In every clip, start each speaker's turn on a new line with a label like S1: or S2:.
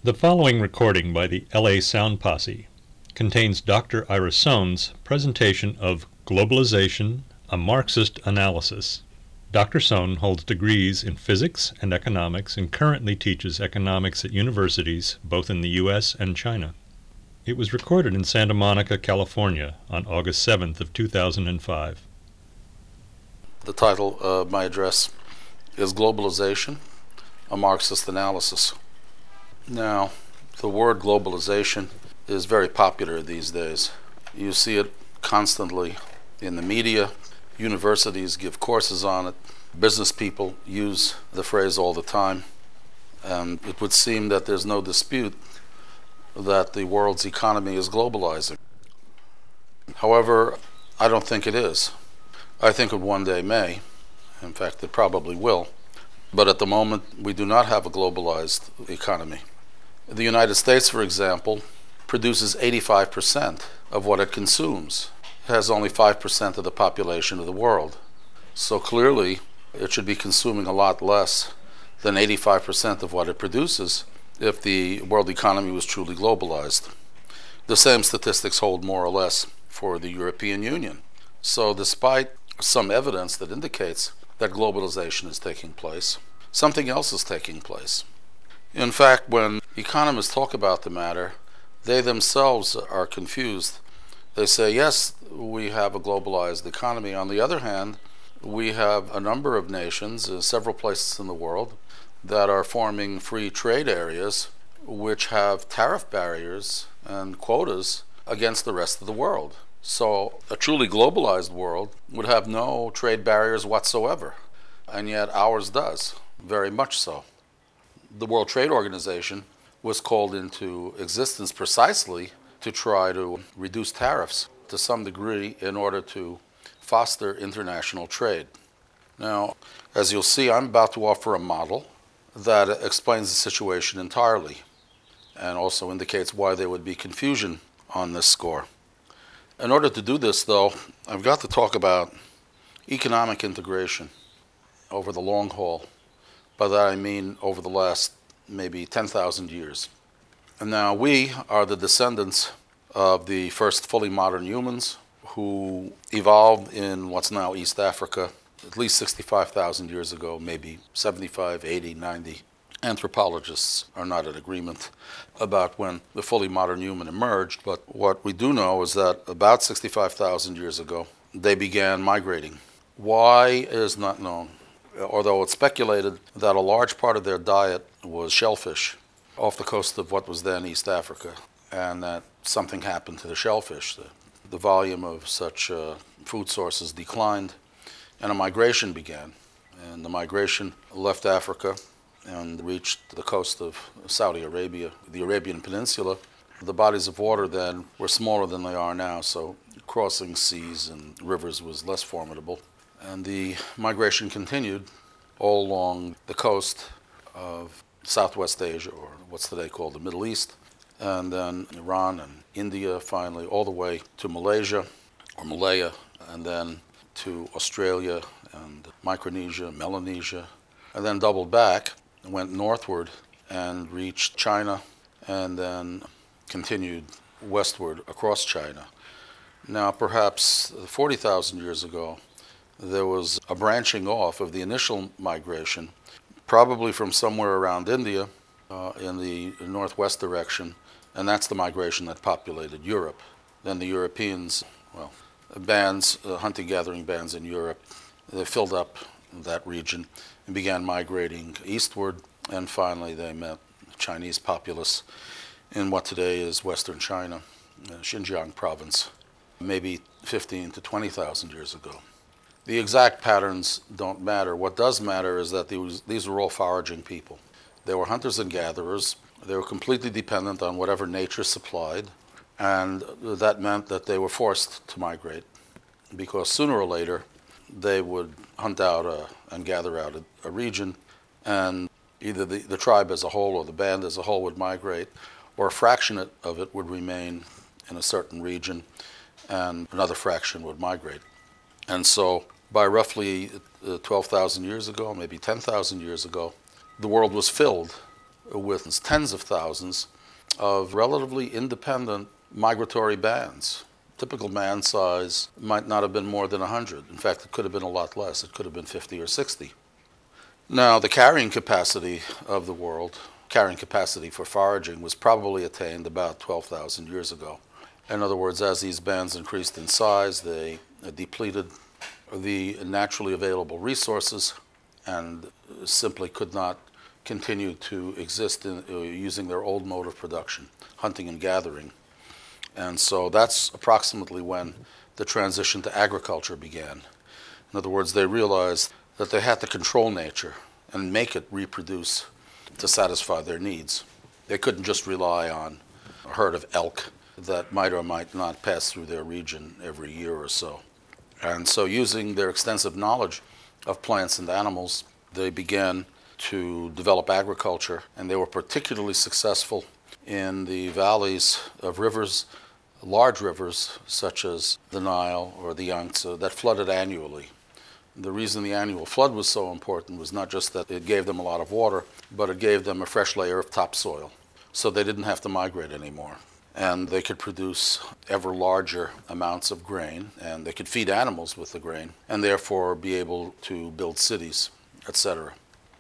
S1: The following recording by the LA Sound Posse contains Dr. Ira Sohn's presentation of Globalization, a Marxist Analysis. Dr. Sohn holds degrees in physics and economics and currently teaches economics at universities both in the U.S. and China. It was recorded in Santa Monica, California on August 7th of 2005.
S2: The title of my address is Globalization, a Marxist Analysis. Now, the word globalization is very popular these days. You see it constantly in the media. Universities give courses on it. Business people use the phrase all the time. And it would seem that there's no dispute that the world's economy is globalizing. However, I don't think it is. I think it one day may. In fact, it probably will. But at the moment, we do not have a globalized economy. The United States, for example, produces 85% of what it consumes. It has only 5% of the population of the world. So clearly, it should be consuming a lot less than 85% of what it produces if the world economy was truly globalized. The same statistics hold more or less for the European Union. So despite some evidence that indicates that globalization is taking place, something else is taking place. In fact, when economists talk about the matter, they themselves are confused. They say, yes, we have a globalized economy. On the other hand, we have a number of nations, several places in the world, that are forming free trade areas which have tariff barriers and quotas against the rest of the world. So a truly globalized world would have no trade barriers whatsoever, and yet ours does, very much so. The World Trade Organization was called into existence precisely to try to reduce tariffs to some degree in order to foster international trade. Now, as you'll see, I'm about to offer a model that explains the situation entirely and also indicates why there would be confusion on this score. In order to do this, though, I've got to talk about economic integration over the long haul. By that I mean over the last maybe 10,000 years. And now we are the descendants of the first fully modern humans who evolved in what's now East Africa at least 65,000 years ago, maybe 75, 80, 90. Anthropologists are not in agreement about when the fully modern human emerged, but what we do know is that about 65,000 years ago, they began migrating. Why is not known, although it's speculated that a large part of their diet was shellfish off the coast of what was then East Africa, and that something happened to the shellfish. The volume of such food sources declined, and a migration began. And the migration left Africa and reached the coast of Saudi Arabia, the Arabian Peninsula. The bodies of water then were smaller than they are now, so crossing seas and rivers was less formidable. And the migration continued all along the coast of Southwest Asia, or what's today called the Middle East, and then Iran and India, finally all the way to Malaysia, or Malaya, and then to Australia and Micronesia, Melanesia, and then doubled back and went northward and reached China, and then continued westward across China. Now, perhaps 40,000 years ago, there was a branching off of the initial migration, probably from somewhere around India in the northwest direction, and that's the migration that populated Europe. Then the Europeans, bands, hunting-gathering bands in Europe, they filled up that region and began migrating eastward, and finally they met the Chinese populace in what today is western China, Xinjiang province, maybe 15 to 20,000 years ago. The exact patterns don't matter. What does matter is that these were all foraging people. They were hunters and gatherers. They were completely dependent on whatever nature supplied, and that meant that they were forced to migrate because sooner or later they would hunt out and gather out a region, and either the tribe as a whole or the band as a whole would migrate, or a fraction of it would remain in a certain region and another fraction would migrate. And so by roughly 12,000 years ago, maybe 10,000 years ago, the world was filled with tens of thousands of relatively independent migratory bands. Typical band size might not have been more than 100. In fact, it could have been a lot less. It could have been 50 or 60. Now, the carrying capacity of the world, carrying capacity for foraging, was probably attained about 12,000 years ago. In other words, as these bands increased in size, they depleted the naturally available resources and simply could not continue to exist using their old mode of production, hunting and gathering. And so that's approximately when the transition to agriculture began. In other words, they realized that they had to control nature and make it reproduce to satisfy their needs. They couldn't just rely on a herd of elk that might or might not pass through their region every year or so. And so using their extensive knowledge of plants and animals, they began to develop agriculture, and they were particularly successful in the valleys of rivers, large rivers such as the Nile or the Yangtze that flooded annually. The reason the annual flood was so important was not just that it gave them a lot of water, but it gave them a fresh layer of topsoil, so they didn't have to migrate anymore. And they could produce ever larger amounts of grain, and they could feed animals with the grain, and therefore be able to build cities, etc.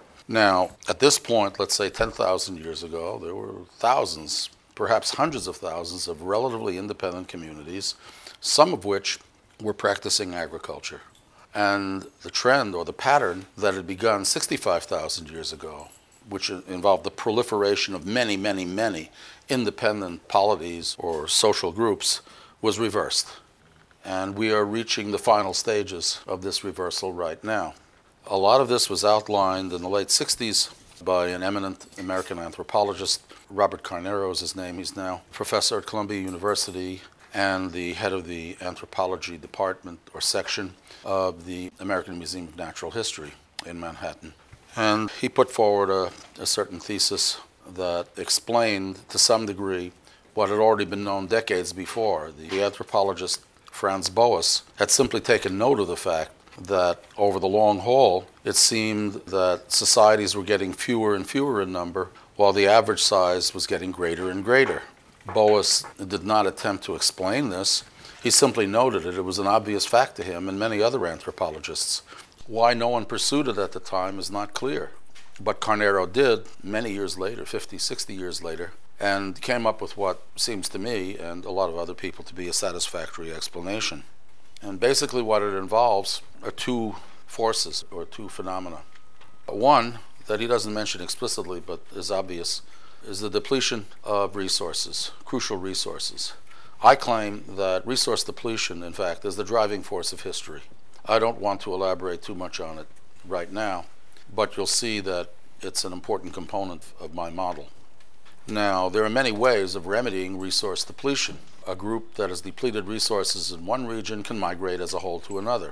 S2: Now, at this point, let's say 10,000 years ago, there were thousands, perhaps hundreds of thousands of relatively independent communities, some of which were practicing agriculture. And the trend or the pattern that had begun 65,000 years ago, which involved the proliferation of many, many, many independent polities or social groups, was reversed. And we are reaching the final stages of this reversal right now. A lot of this was outlined in the late 60s by an eminent American anthropologist. Robert Carnero is his name. He's now professor at Columbia University and the head of the anthropology department or section of the American Museum of Natural History in Manhattan. And he put forward a certain thesis that explained to some degree what had already been known decades before. The anthropologist Franz Boas had simply taken note of the fact that over the long haul, it seemed that societies were getting fewer and fewer in number, while the average size was getting greater and greater. Boas did not attempt to explain this. He simply noted it. It was an obvious fact to him and many other anthropologists. Why no one pursued it at the time is not clear. But Carnero did many years later, 50, 60 years later, and came up with what seems to me and a lot of other people to be a satisfactory explanation. And basically what it involves are two forces or two phenomena. One that he doesn't mention explicitly but is obvious is the depletion of resources, crucial resources. I claim that resource depletion, in fact, is the driving force of history. I don't want to elaborate too much on it right now, but you'll see that it's an important component of my model. Now, there are many ways of remedying resource depletion. A group that has depleted resources in one region can migrate as a whole to another,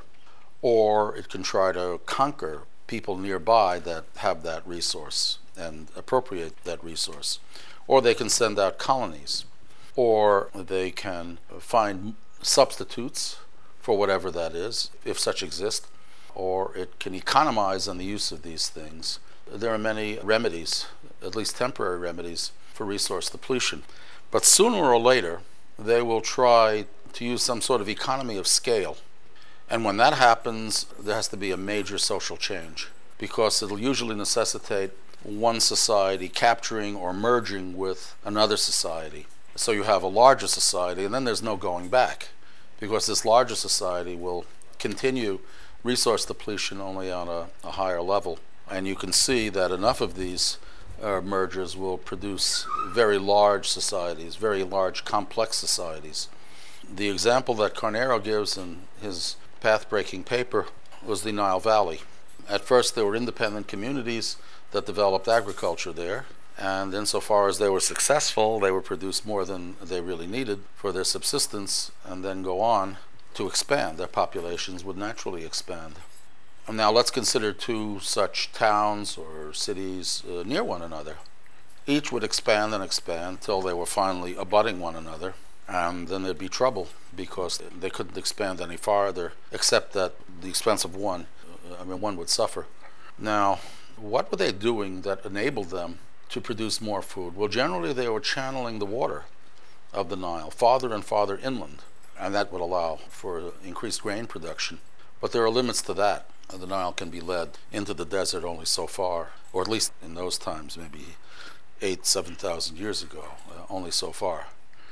S2: or it can try to conquer people nearby that have that resource and appropriate that resource, or they can send out colonies, or they can find substitutes for whatever that is, if such exist, or it can economize on the use of these things. There are many remedies, at least temporary remedies, for resource depletion. But sooner or later, they will try to use some sort of economy of scale. And when that happens, there has to be a major social change, because it'll usually necessitate one society capturing or merging with another society. So you have a larger society, and then there's no going back, because this larger society will continue resource depletion only on a higher level. And you can see that enough of these mergers will produce very large societies, very large complex societies. The example that Carnero gives in his path-breaking paper was the Nile Valley. At first there were independent communities that developed agriculture there, and insofar as they were successful, they would produce more than they really needed for their subsistence and then go on to expand. Their populations would naturally expand. And now let's consider two such towns or cities near one another. Each would expand and expand till they were finally abutting one another, and then there'd be trouble because they couldn't expand any farther except at the expense of one. One would suffer. Now, what were they doing that enabled them to produce more food? Well, generally they were channeling the water of the Nile farther and farther inland, and that would allow for increased grain production. But there are limits to that. The Nile can be led into the desert only so far, or at least in those times, maybe 7,000 years ago, only so far.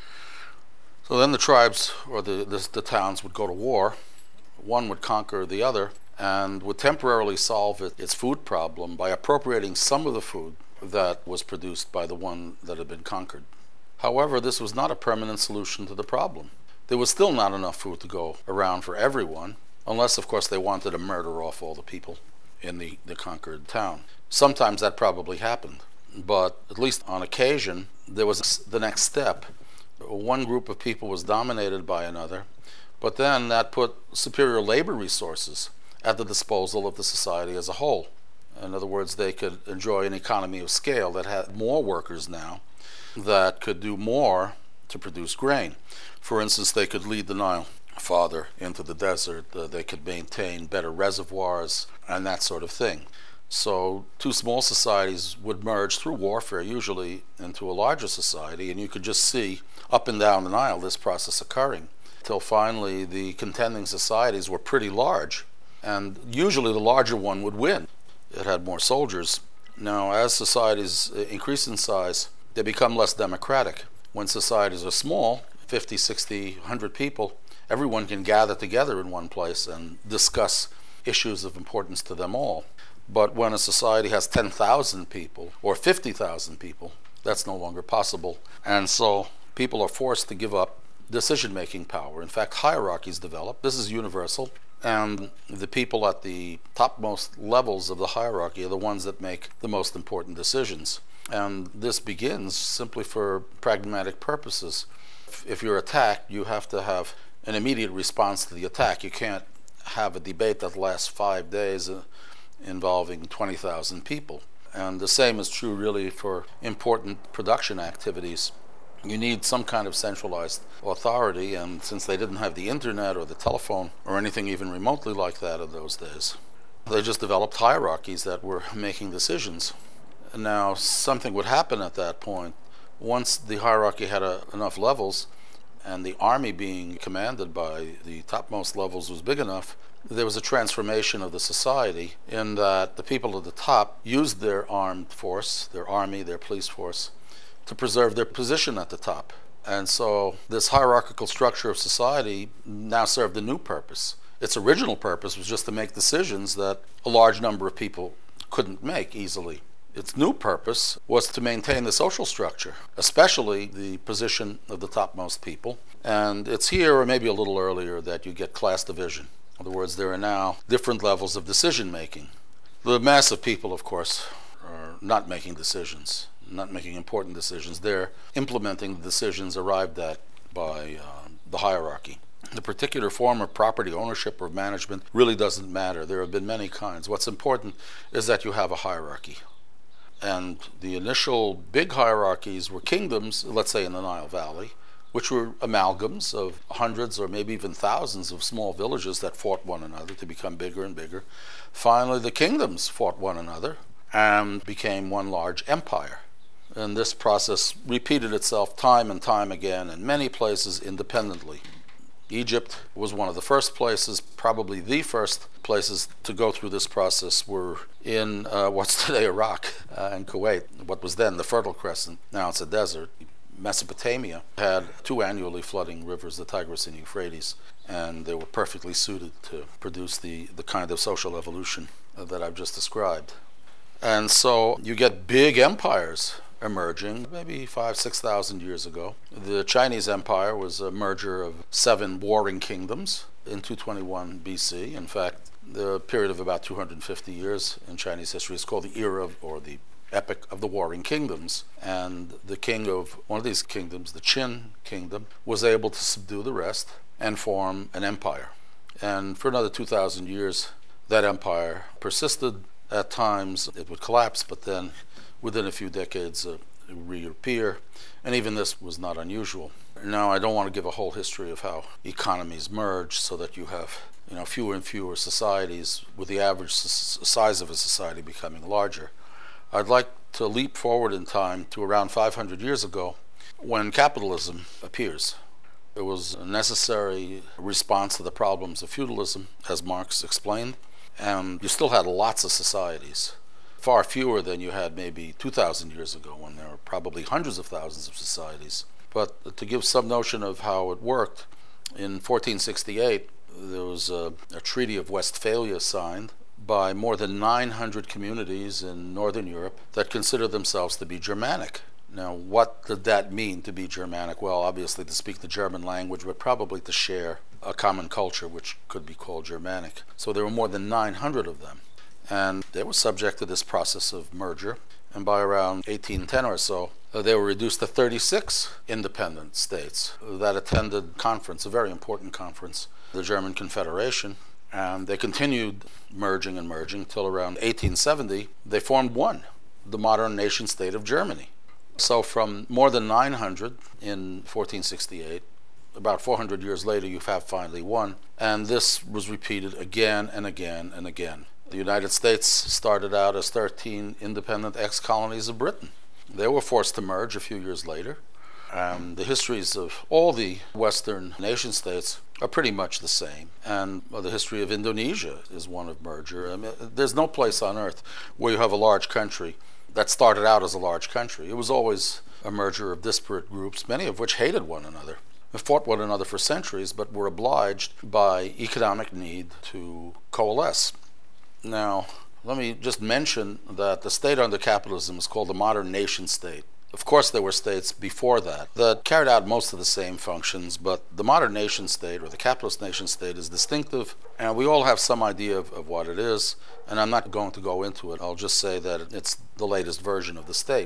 S2: So then the tribes or the towns would go to war. One would conquer the other and would temporarily solve its food problem by appropriating some of the food that was produced by the one that had been conquered. However, this was not a permanent solution to the problem. There was still not enough food to go around for everyone, unless, of course, they wanted to murder off all the people in the conquered town. Sometimes that probably happened, but at least on occasion, there was the next step. One group of people was dominated by another, but then that put superior labor resources at the disposal of the society as a whole. In other words, they could enjoy an economy of scale that had more workers now that could do more to produce grain. For instance, they could lead the Nile farther into the desert, they could maintain better reservoirs, and that sort of thing. So two small societies would merge through warfare, usually into a larger society, and you could just see up and down the Nile this process occurring, till finally the contending societies were pretty large, and usually the larger one would win. It had more soldiers. Now, as societies increase in size, they become less democratic. When societies are small, 50, 60, 100 people, everyone can gather together in one place and discuss issues of importance to them all. But when a society has 10,000 people or 50,000 people, that's no longer possible. And so people are forced to give up decision-making power. In fact, hierarchies develop. This is universal. And the people at the topmost levels of the hierarchy are the ones that make the most important decisions. And this begins simply for pragmatic purposes. If you're attacked, you have to have an immediate response to the attack. You can't have a debate that lasts 5 days involving 20,000 people. And the same is true really for important production activities. You need some kind of centralized authority, and since they didn't have the internet or the telephone or anything even remotely like that in those days, they just developed hierarchies that were making decisions. And now something would happen at that point. Once the hierarchy had enough levels, and the army being commanded by the topmost levels was big enough, there was a transformation of the society in that the people at the top used their armed force, their army, their police force, to preserve their position at the top. And so this hierarchical structure of society now served a new purpose. Its original purpose was just to make decisions that a large number of people couldn't make easily. Its new purpose was to maintain the social structure, especially the position of the topmost people. And it's here, or maybe a little earlier, that you get class division. In other words, there are now different levels of decision making. The mass of people, of course, are not making decisions, not making important decisions. They're implementing the decisions arrived at by the hierarchy. The particular form of property ownership or management really doesn't matter. There have been many kinds. What's important is that you have a hierarchy. And the initial big hierarchies were kingdoms, let's say in the Nile Valley, which were amalgams of hundreds or maybe even thousands of small villages that fought one another to become bigger and bigger. Finally, the kingdoms fought one another and became one large empire. And this process repeated itself time and time again in many places independently. Egypt was one of the first places, probably the first places to go through this process were in what's today Iraq and Kuwait, what was then the Fertile Crescent. Now it's a desert. Mesopotamia had two annually flooding rivers, the Tigris and Euphrates, and they were perfectly suited to produce the kind of social evolution that I've just described. And so you get big empires emerging maybe 5,000-6,000 years ago. The Chinese Empire was a merger of 7 warring kingdoms in 221 BC. In fact, the period of about 250 years in Chinese history is called the era or the epic of the warring kingdoms. And the king of one of these kingdoms, the Qin kingdom, was able to subdue the rest and form an empire. And for another 2,000 years, that empire persisted. At times it would collapse, but then within a few decades reappear, and even this was not unusual. Now, I don't want to give a whole history of how economies merge so that you have fewer and fewer societies with the average size of a society becoming larger. I'd like to leap forward in time to around 500 years ago when capitalism appears. It was a necessary response to the problems of feudalism, as Marx explained, and you still had lots of societies, far fewer than you had maybe 2,000 years ago when there were probably hundreds of thousands of societies. But to give some notion of how it worked, in 1468 there was a Treaty of Westphalia signed by more than 900 communities in Northern Europe that considered themselves to be Germanic. Now, what did that mean, to be Germanic? Well, obviously to speak the German language, but probably to share a common culture, which could be called Germanic. So there were more than 900 of them, and they were subject to this process of merger. And by around 1810 or so, they were reduced to 36 independent states that attended conference, a very important conference, the German Confederation. And they continued merging and merging till around 1870. They formed one, the modern nation state of Germany. So from more than 900 in 1468, about 400 years later, you have finally one. And this was repeated again and again and again. The United States started out as 13 independent ex-colonies of Britain. They were forced to merge a few years later. And the histories of all the Western nation states are pretty much the same. And the history of Indonesia is one of merger. I mean, there's no place on earth where you have a large country that started out as a large country. It was always a merger of disparate groups, many of which hated one another, fought one another for centuries, but were obliged by economic need to coalesce. Now, let me just mention that the state under capitalism is called the modern nation state. Of course, there were states before that carried out most of the same functions, but the modern nation state, or the capitalist nation state, is distinctive, and we all have some idea of what it is, and I'm not going to go into it. I'll just say that it's the latest version of the state.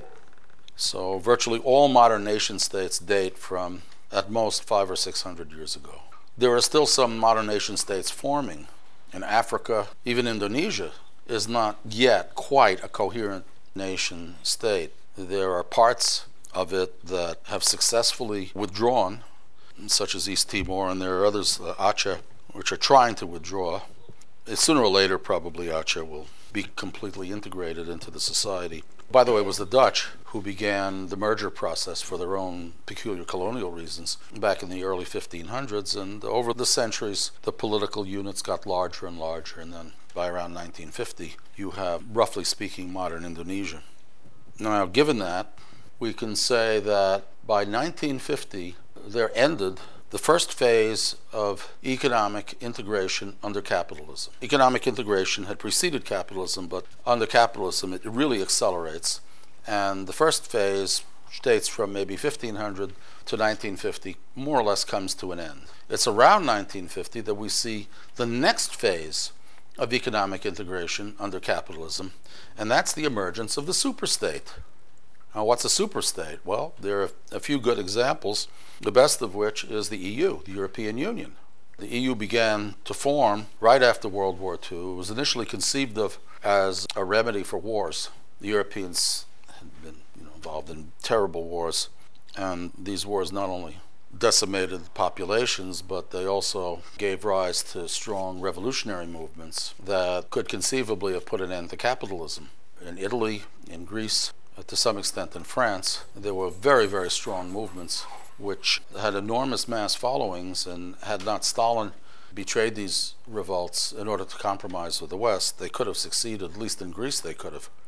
S2: So virtually all modern nation states date from, at most, 500 or 600 years ago. There are still some modern nation states forming. In Africa, even Indonesia is not yet quite a coherent nation state. There are parts of it that have successfully withdrawn, such as East Timor, and there are others, Aceh, which are trying to withdraw. Sooner or later, probably Aceh will be completely integrated into the society. By the way, it was the Dutch who began the merger process for their own peculiar colonial reasons back in the early 1500s, and over the centuries, the political units got larger and larger, and then by around 1950, you have, roughly speaking, modern Indonesia. Now, given that, we can say that by 1950, there ended the first phase of economic integration under capitalism. Economic integration had preceded capitalism, but under capitalism, it really accelerates. And the first phase, which dates from maybe 1500 to 1950, more or less comes to an end. It's around 1950 that we see the next phase of economic integration under capitalism, and that's the emergence of the superstate. Now, what's a superstate? Well, there are a few good examples, the best of which is the EU, the European Union. The EU began to form right after World War II. It was initially conceived of as a remedy for wars. The Europeans had been involved in terrible wars, and these wars not only decimated populations, but they also gave rise to strong revolutionary movements that could conceivably have put an end to capitalism. In Italy, in Greece, to some extent in France, there were very, very strong movements which had enormous mass followings, and had not Stalin betrayed these revolts in order to compromise with the West, they could have succeeded. At least in Greece they could have.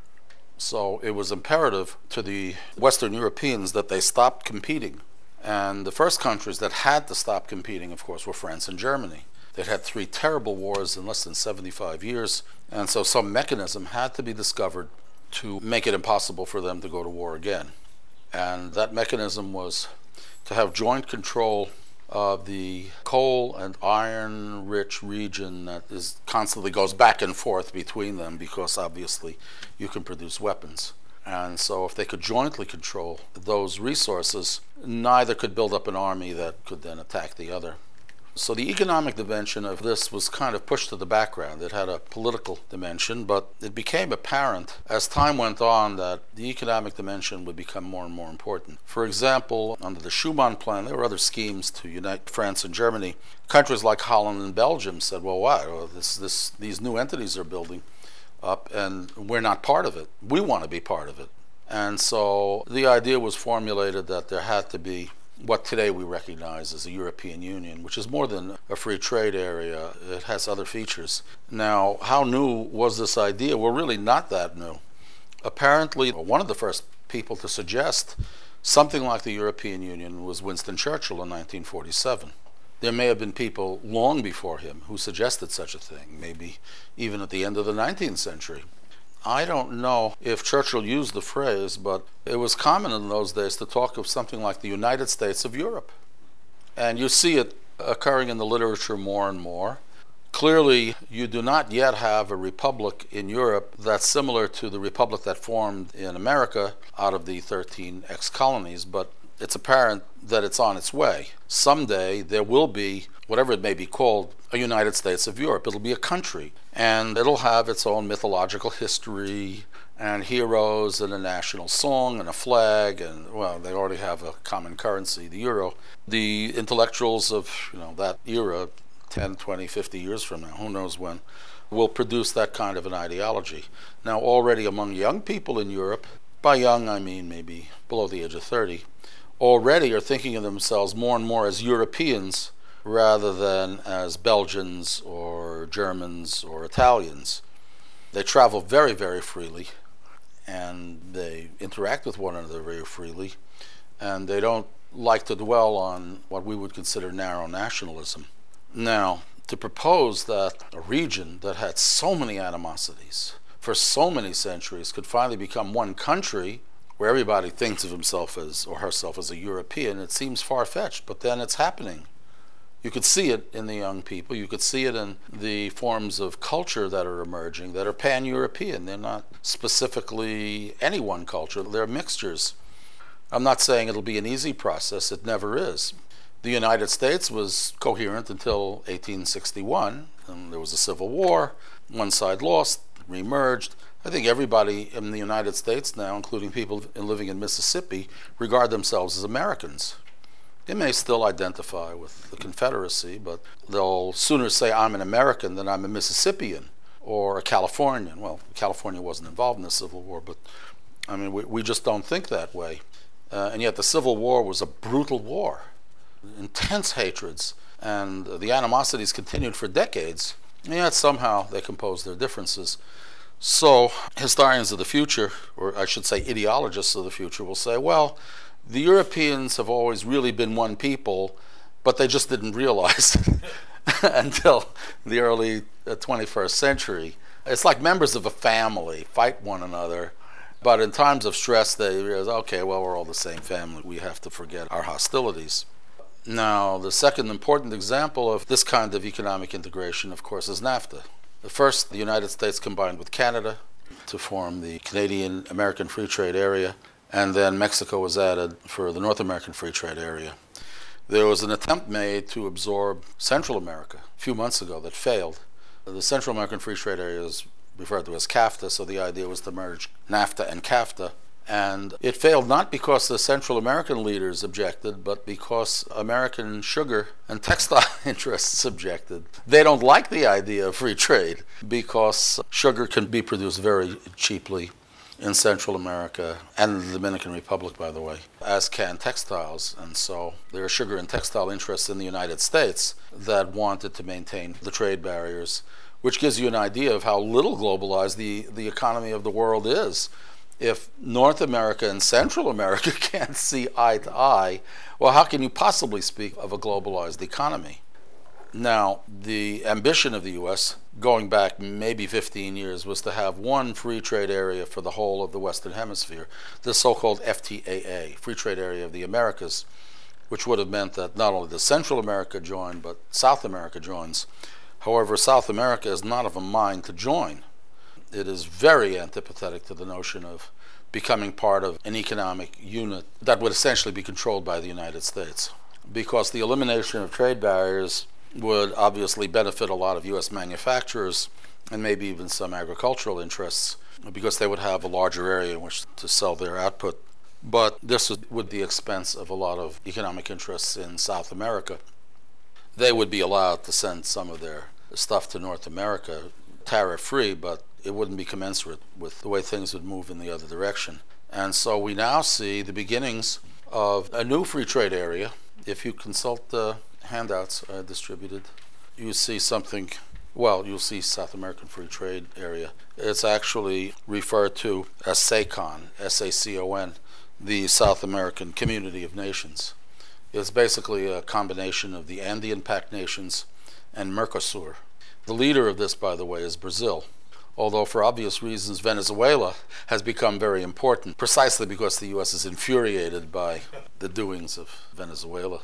S2: So it was imperative to the Western Europeans that they stopped competing. And the first countries that had to stop competing, of course, were France and Germany. They'd had 3 terrible wars in less than 75 years, and so some mechanism had to be discovered to make it impossible for them to go to war again. And that mechanism was to have joint control of the coal and iron-rich region that constantly goes back and forth between them, because obviously you can produce weapons. And so if they could jointly control those resources, neither could build up an army that could then attack the other. So the economic dimension of this was kind of pushed to the background. It had a political dimension, but it became apparent as time went on that the economic dimension would become more and more important. For example, under the Schuman Plan, there were other schemes to unite France and Germany. Countries like Holland and Belgium said, well, why? Well, these new entities are building up, and we're not part of it. We want to be part of it. And so the idea was formulated that there had to be what today we recognize as the European Union, which is more than a free trade area. It has other features. Now, how new was this idea? Well, really not that new. Apparently, one of the first people to suggest something like the European Union was Winston Churchill in 1947. There may have been people long before him who suggested such a thing, maybe even at the end of the 19th century. I don't know if Churchill used the phrase, but it was common in those days to talk of something like the United States of Europe. And you see it occurring in the literature more and more. Clearly, you do not yet have a republic in Europe that's similar to the republic that formed in America out of the 13 ex-colonies, but it's apparent that it's on its way. Someday there will be, whatever it may be called, a United States of Europe. It'll be a country, and it'll have its own mythological history and heroes and a national song and a flag, and, well, they already have a common currency, the euro. The intellectuals of that era, 10, 20, 50 years from now, who knows when, will produce that kind of an ideology. Now, already among young people in Europe, by young I mean maybe below the age of 30, already are thinking of themselves more and more as Europeans rather than as Belgians or Germans or Italians. They travel very, very freely, and they interact with one another very freely, and they don't like to dwell on what we would consider narrow nationalism. Now, to propose that a region that had so many animosities for so many centuries could finally become one country where everybody thinks of himself as or herself as a European, it seems far-fetched, but then it's happening. You could see it in the young people. You could see it in the forms of culture that are emerging that are pan-European. They're not specifically any one culture. They're mixtures. I'm not saying it'll be an easy process. It never is. The United States was coherent until 1861, and there was a civil war. One side lost, remerged. I think everybody in the United States now, including people living in Mississippi, regard themselves as Americans. They may still identify with the Confederacy, but they'll sooner say I'm an American than I'm a Mississippian or a Californian. Well, California wasn't involved in the Civil War, but I mean, we just don't think that way. And yet the Civil War was a brutal war, intense hatreds, and the animosities continued for decades, and yet somehow they composed their differences. So historians of the future, or I should say ideologists of the future, will say, well, the Europeans have always really been one people, but they just didn't realize it until the early 21st century. It's like members of a family fight one another, but in times of stress they realize, okay, well, we're all the same family. We have to forget our hostilities. Now, the second important example of this kind of economic integration, of course, is NAFTA. First, the United States combined with Canada to form the Canadian-American Free Trade Area, and then Mexico was added for the North American Free Trade Area. There was an attempt made to absorb Central America a few months ago that failed. The Central American Free Trade Area is referred to as CAFTA, so the idea was to merge NAFTA and CAFTA. And it failed not because the Central American leaders objected, but because American sugar and textile interests objected. They don't like the idea of free trade because sugar can be produced very cheaply in Central America and the Dominican Republic, by the way, as can textiles. And so there are sugar and textile interests in the United States that wanted to maintain the trade barriers, which gives you an idea of how little globalized the economy of the world is. If North America and Central America can't see eye to eye, well, how can you possibly speak of a globalized economy? Now, the ambition of the U.S., going back maybe 15 years, was to have one free trade area for the whole of the Western Hemisphere, the so-called FTAA, Free Trade Area of the Americas, which would have meant that not only does Central America join, but South America joins. However, South America is not of a mind to join. It is very antipathetic to the notion of becoming part of an economic unit that would essentially be controlled by the United States, because the elimination of trade barriers would obviously benefit a lot of U.S. manufacturers and maybe even some agricultural interests, because they would have a larger area in which to sell their output. But this would be the expense of a lot of economic interests in South America. They would be allowed to send some of their stuff to North America tariff-free, but it wouldn't be commensurate with the way things would move in the other direction. And so we now see the beginnings of a new free trade area. If you consult the handouts distributed, you see something, well, you'll see South American Free Trade Area. It's actually referred to as SACON, SACON, the South American Community of Nations. It's basically a combination of the Andean Pact nations and Mercosur. The leader of this, by the way, is Brazil, although for obvious reasons Venezuela has become very important, precisely because the U.S. is infuriated by the doings of Venezuela,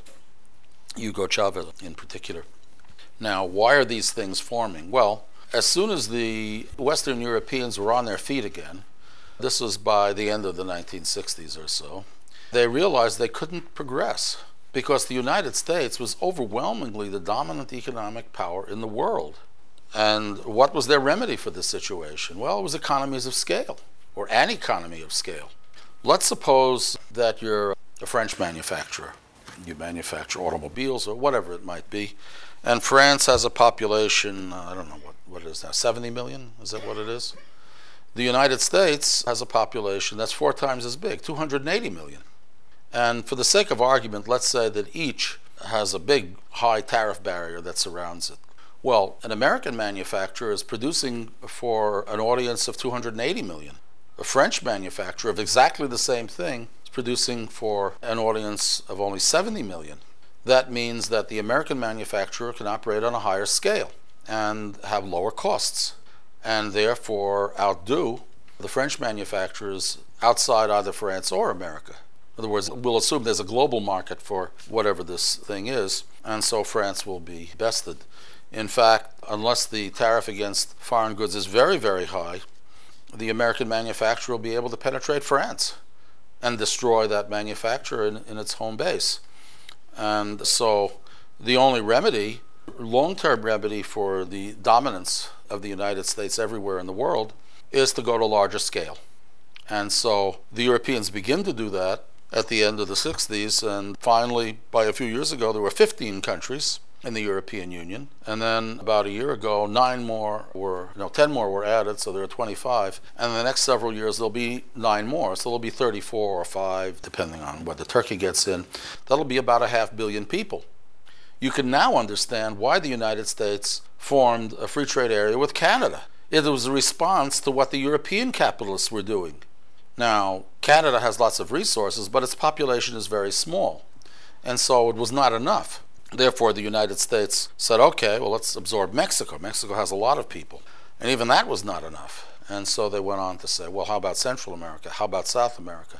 S2: Hugo Chavez in particular. Now, why are these things forming? Well, as soon as the Western Europeans were on their feet again, this was by the end of the 1960s or so, they realized they couldn't progress because the United States was overwhelmingly the dominant economic power in the world. And what was their remedy for this situation? Well, it was economies of scale, or an economy of scale. Let's suppose that you're a French manufacturer. You manufacture automobiles or whatever it might be. And France has a population, I don't know what it is now, 70 million? Is that what it is? The United States has a population that's 4 times as big, 280 million. And for the sake of argument, let's say that each has a big, high tariff barrier that surrounds it. Well, an American manufacturer is producing for an audience of 280 million. A French manufacturer of exactly the same thing is producing for an audience of only 70 million. That means that the American manufacturer can operate on a higher scale and have lower costs, and therefore outdo the French manufacturers outside either France or America. In other words, we'll assume there's a global market for whatever this thing is, and so France will be bested. In fact, unless the tariff against foreign goods is very, very high, the American manufacturer will be able to penetrate France and destroy that manufacturer in its home base. And so the only remedy, long-term remedy for the dominance of the United States everywhere in the world is to go to larger scale. And so the Europeans begin to do that at the end of the 60s, and finally, by a few years ago, there were 15 countries in the European Union, and then about a year ago, 10 more were added, so there are 25, and in the next several years there'll be 9 more, so there'll be 34 or 5, depending on whether Turkey gets in. That'll be about 500 million people. You can now understand why the United States formed a free trade area with Canada. It was a response to what the European capitalists were doing. Now, Canada has lots of resources, but its population is very small, and so it was not enough. Therefore, the United States said, okay, well, let's absorb Mexico. Mexico has a lot of people. And even that was not enough. And so they went on to say, well, how about Central America? How about South America?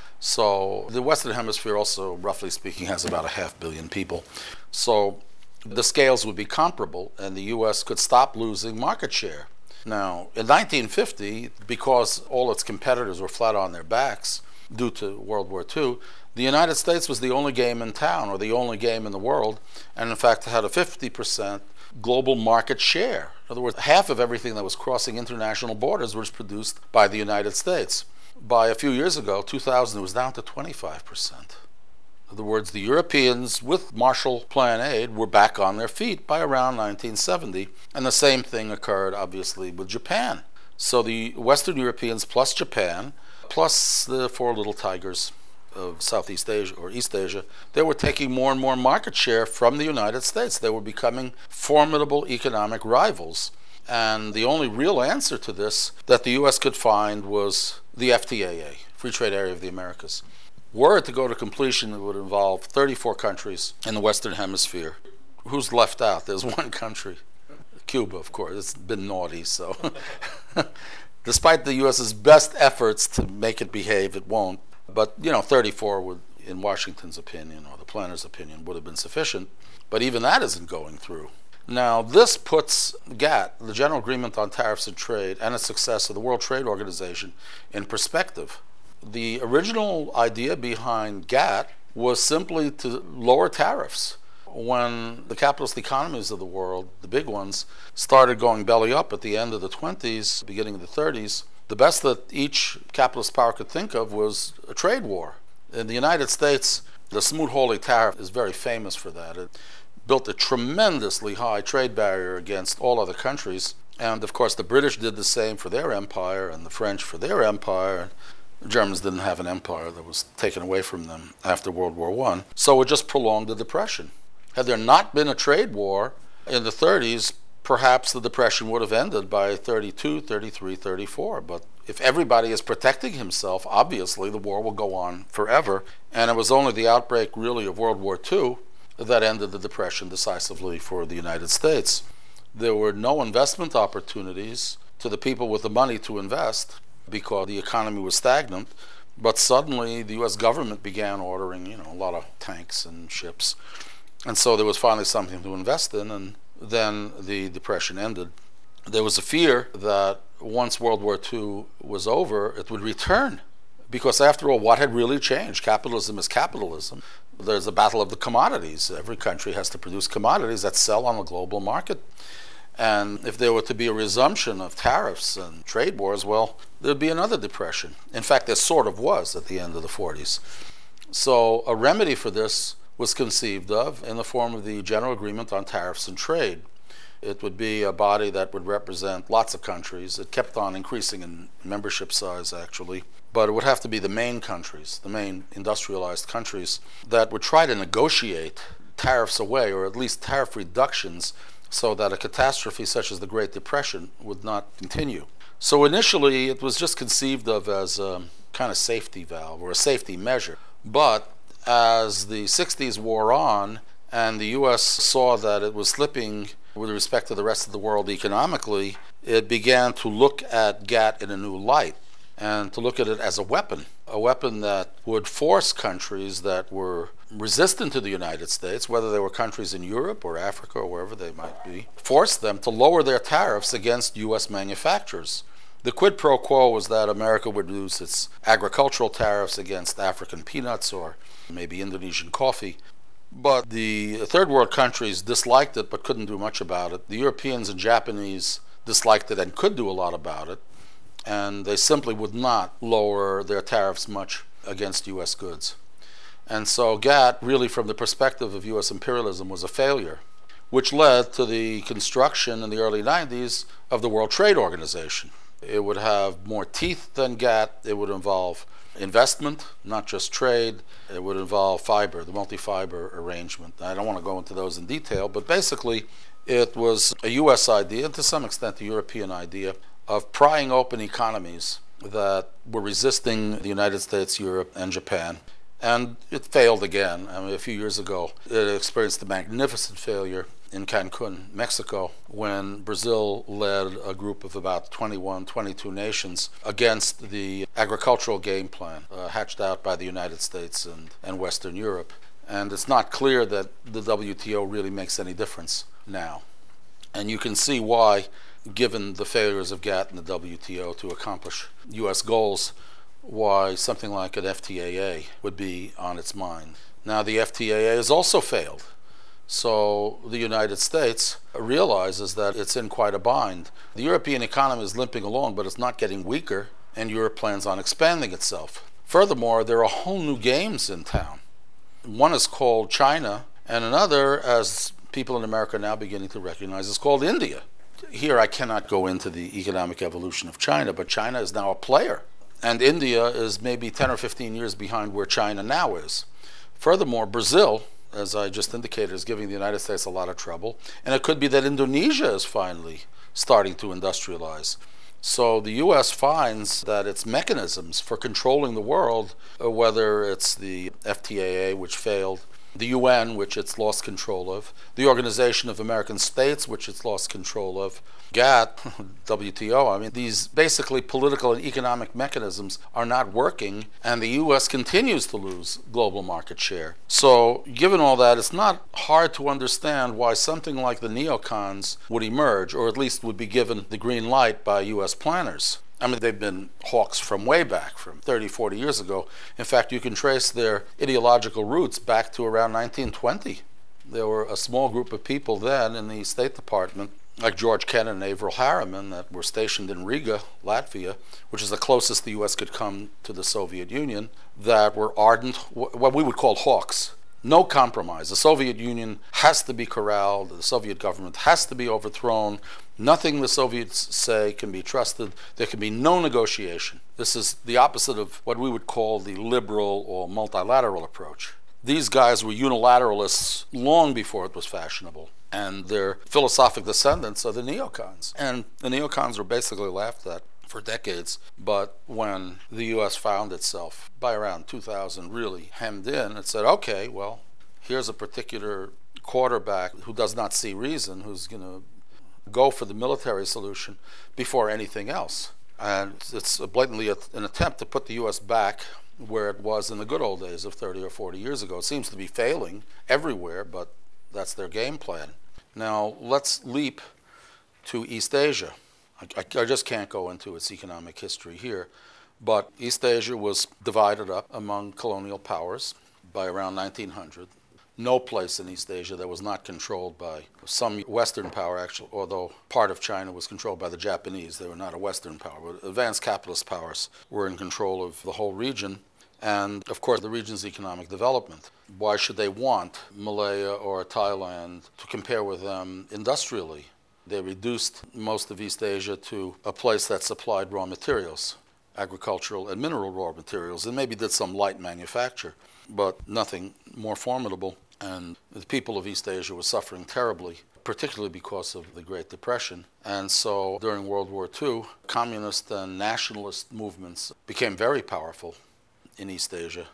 S2: So the Western Hemisphere also, roughly speaking, has about 500 million people. So the scales would be comparable, and the U.S. could stop losing market share. Now, in 1950, because all its competitors were flat on their backs due to World War II, the United States was the only game in town, or the only game in the world, and in fact had a 50% global market share. In other words, half of everything that was crossing international borders was produced by the United States. By a few years ago, 2000, it was down to 25%. In other words, the Europeans, with Marshall Plan aid, were back on their feet by around 1970, and the same thing occurred, obviously, with Japan. So the Western Europeans plus Japan, plus the 4 little tigers of Southeast Asia or East Asia, they were taking more and more market share from the United States. They were becoming formidable economic rivals. And the only real answer to this that the U.S. could find was the FTAA, Free Trade Area of the Americas. Were it to go to completion, it would involve 34 countries in the Western Hemisphere. Who's left out? There's one country, Cuba, of course. It's been naughty, so. Despite the U.S.'s best efforts to make it behave, it won't. But, 34 would, in Washington's opinion, or the planner's opinion, would have been sufficient. But even that isn't going through. Now, this puts GATT, the General Agreement on Tariffs and Trade, and its success of the World Trade Organization in perspective. The original idea behind GATT was simply to lower tariffs. When the capitalist economies of the world, the big ones, started going belly up at the end of the 20s, beginning of the 30s, the best that each capitalist power could think of was a trade war. In the United States, the Smoot-Hawley tariff is very famous for that. It built a tremendously high trade barrier against all other countries. And of course, the British did the same for their empire, and the French for their empire. The Germans didn't have an empire that was taken away from them after World War I, so it just prolonged the Depression. Had there not been a trade war in the 30s, perhaps the Depression would have ended by 32, 33, 34. But if everybody is protecting himself, obviously the war will go on forever. And it was only the outbreak, really, of World War II that ended the Depression decisively for the United States. There were no investment opportunities to the people with the money to invest because the economy was stagnant. But suddenly the U.S. government began ordering, a lot of tanks and ships. And so there was finally something to invest in, and then the Depression ended. There was a fear that once World War II was over, it would return. Because after all, what had really changed? Capitalism is capitalism. There's a battle of the commodities. Every country has to produce commodities that sell on a global market. And if there were to be a resumption of tariffs and trade wars, well, there'd be another depression. In fact, there sort of was at the end of the 40s. So a remedy for this was conceived of in the form of the General Agreement on Tariffs and Trade. It would be a body that would represent lots of countries. It kept on increasing in membership size, actually. But it would have to be the main countries, the main industrialized countries, that would try to negotiate tariffs away, or at least tariff reductions, so that a catastrophe such as the Great Depression would not continue. So initially, it was just conceived of as a kind of safety valve or a safety measure. But as the 60s wore on and the U.S. saw that it was slipping with respect to the rest of the world economically, it began to look at GATT in a new light and to look at it as a weapon that would force countries that were resistant to the United States, whether they were countries in Europe or Africa or wherever they might be, force them to lower their tariffs against U.S. manufacturers. The quid pro quo was that America would reduce its agricultural tariffs against African peanuts or maybe Indonesian coffee. But the third world countries disliked it but couldn't do much about it. The Europeans and Japanese disliked it and could do a lot about it. And they simply would not lower their tariffs much against U.S. goods. And so GATT, really from the perspective of U.S. imperialism, was a failure, which led to the construction in the early 90s of the World Trade Organization. It would have more teeth than GATT. It would involve investment, not just trade. It would involve fiber, the multi-fiber arrangement. I don't want to go into those in detail, but basically it was a U.S. idea, and to some extent a European idea, of prying open economies that were resisting the United States, Europe, and Japan. And it failed again. I mean, a few years ago, it experienced a magnificent failure in Cancun, Mexico, when Brazil led a group of about 21, 22 nations against the agricultural game plan hatched out by the United States and Western Europe. And it's not clear that the WTO really makes any difference now. And you can see why, given the failures of GATT and the WTO to accomplish U.S. goals, why something like an FTAA would be on its mind. Now, the FTAA has also failed. So the United States realizes that it's in quite a bind. The European economy is limping along, but it's not getting weaker, and Europe plans on expanding itself. Furthermore, there are whole new games in town. One is called China, and another, as people in America are now beginning to recognize, is called India. Here I cannot go into the economic evolution of China, but China is now a player. And India is maybe 10 or 15 years behind where China now is. Furthermore, Brazil, as I just indicated, is giving the United States a lot of trouble. And it could be that Indonesia is finally starting to industrialize. So the U.S. finds that its mechanisms for controlling the world, whether it's the FTAA, which failed, the UN, which it's lost control of, the Organization of American States, which it's lost control of, GATT, WTO, I mean, these basically political and economic mechanisms are not working, and the U.S. continues to lose global market share. So, given all that, it's not hard to understand why something like the neocons would emerge, or at least would be given the green light by U.S. planners. I mean, they've been hawks from way back, from 30, 40 years ago. In fact, you can trace their ideological roots back to around 1920. There were a small group of people then in the State Department, like George Kennan and Averell Harriman, that were stationed in Riga, Latvia, which is the closest the U.S. could come to the Soviet Union, that were ardent, what we would call hawks. No compromise. The Soviet Union has to be corralled. The Soviet government has to be overthrown. Nothing the Soviets say can be trusted. There can be no negotiation. This is the opposite of what we would call the liberal or multilateral approach. These guys were unilateralists long before it was fashionable, and their philosophic descendants are the neocons. And the neocons were basically laughed at for decades, but when the U.S. found itself by around 2000 really hemmed in, it said, okay, well, here's a particular quarterback who does not see reason, who's going to go for the military solution before anything else. And it's blatantly an attempt to put the U.S. back where it was in the good old days of 30 or 40 years ago. It seems to be failing everywhere, but that's their game plan. Now, let's leap to East Asia. I just can't go into its economic history here, but East Asia was divided up among colonial powers by around 1900. No place in East Asia that was not controlled by some Western power, actually, although part of China was controlled by the Japanese. They were not a Western power, but advanced capitalist powers were in control of the whole region, and of course the region's economic development. Why should they want Malaya or Thailand to compare with them industrially? They reduced most of East Asia to a place that supplied raw materials, agricultural and mineral raw materials, and maybe did some light manufacture, but nothing more formidable. And the people of East Asia were suffering terribly, particularly because of the Great Depression. And so during World War II, communist and nationalist movements became very powerful in East Asia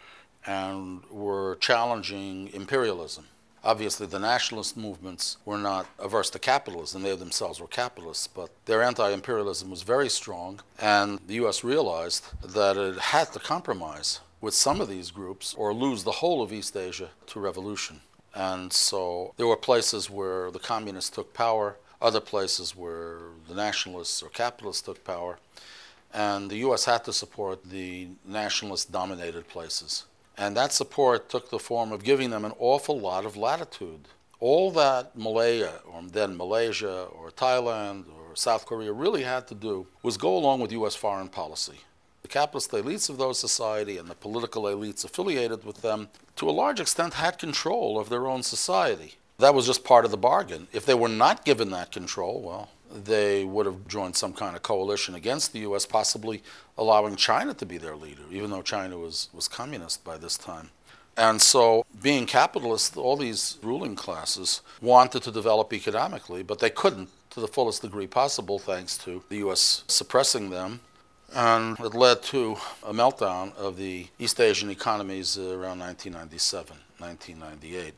S2: and were challenging imperialism. Obviously, the nationalist movements were not averse to capitalism. They themselves were capitalists, but their anti-imperialism was very strong, and the U.S. realized that it had to compromise with some of these groups or lose the whole of East Asia to revolution. And so there were places where the communists took power, other places where the nationalists or capitalists took power, and the U.S. had to support the nationalist-dominated places. And that support took the form of giving them an awful lot of latitude. All that Malaya, or then Malaysia, or Thailand, or South Korea really had to do was go along with U.S. foreign policy. The capitalist elites of those society and the political elites affiliated with them, to a large extent, had control of their own society. That was just part of the bargain. If they were not given that control, well, they would have joined some kind of coalition against the U.S., possibly allowing China to be their leader, even though China was communist by this time. And so, being capitalist, all these ruling classes wanted to develop economically, but they couldn't to the fullest degree possible thanks to the U.S. suppressing them. And it led to a meltdown of the East Asian economies around 1997, 1998.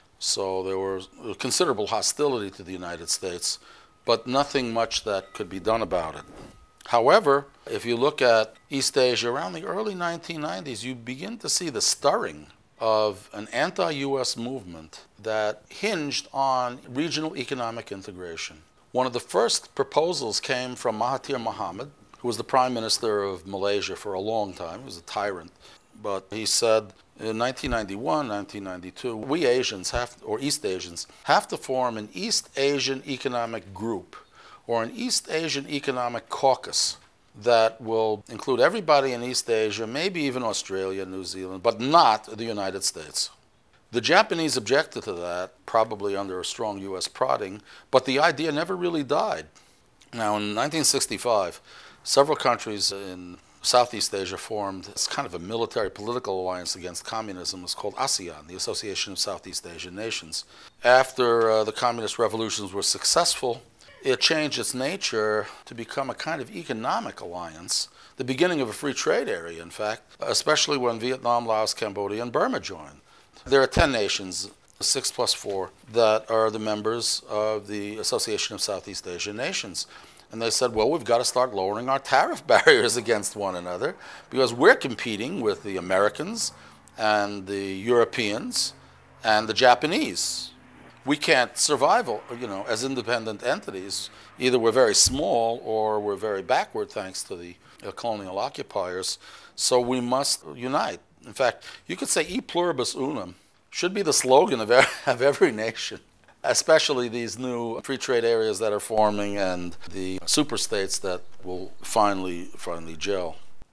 S2: So there was considerable hostility to the United States, but nothing much that could be done about it. However, if you look at East Asia around the early 1990s, you begin to see the stirring of an anti-U.S. movement that hinged on regional economic integration. One of the first proposals came from Mahathir Mohamad, who was the prime minister of Malaysia for a long time. He was a tyrant. But he said in 1991, 1992, we Asians or East Asians have to form an East Asian Economic Group or an East Asian Economic Caucus that will include everybody in East Asia, maybe even Australia, New Zealand, but not the United States. The Japanese objected to that, probably under a strong U.S. prodding, but the idea never really died. Now, in 1965, several countries in Southeast Asia formed this kind of a military political alliance against communism. It was called ASEAN, the Association of Southeast Asian Nations. After the communist revolutions were successful, it changed its nature to become a kind of economic alliance, the beginning of a free trade area, in fact, especially when Vietnam, Laos, Cambodia, and Burma joined. There are 10 nations, 6 plus 4, that are the members of the Association of Southeast Asian Nations. And they said, well, we've got to start lowering our tariff barriers against one another because we're competing with the Americans and the Europeans and the Japanese. We can't survive, as independent entities. Either we're very small or we're very backward thanks to the colonial occupiers. So we must unite. In fact, you could say e pluribus unum should be the slogan of every nation, especially these new free trade areas that are forming and the superstates that will finally gel.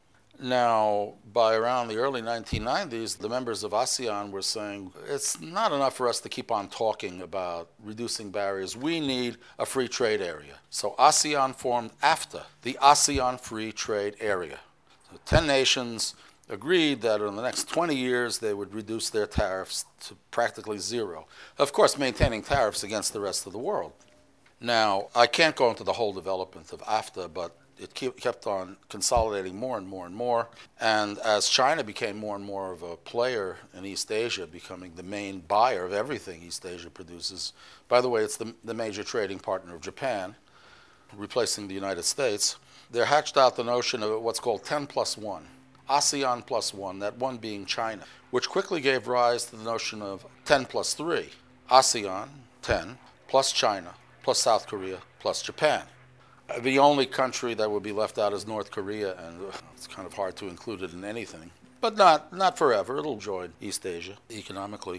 S2: Now, by around the early 1990s, the members of ASEAN were saying, it's not enough for us to keep on talking about reducing barriers. We need a free trade area. So ASEAN formed AFTA, the ASEAN Free Trade Area. So 10 nations agreed that in the next 20 years they would reduce their tariffs to practically zero. Of course, maintaining tariffs against the rest of the world. Now, I can't go into the whole development of AFTA, but it kept on consolidating more and more and more. And as China became more and more of a player in East Asia, becoming the main buyer of everything East Asia produces, by the way, it's the major trading partner of Japan, replacing the United States, they hatched out the notion of what's called 10 plus 1, ASEAN plus 1, that one being China, which quickly gave rise to the notion of 10 plus 3, ASEAN, 10, plus China, plus South Korea, plus Japan. The only country that would be left out is North Korea, and it's kind of hard to include it in anything. But not forever. It'll join East Asia economically.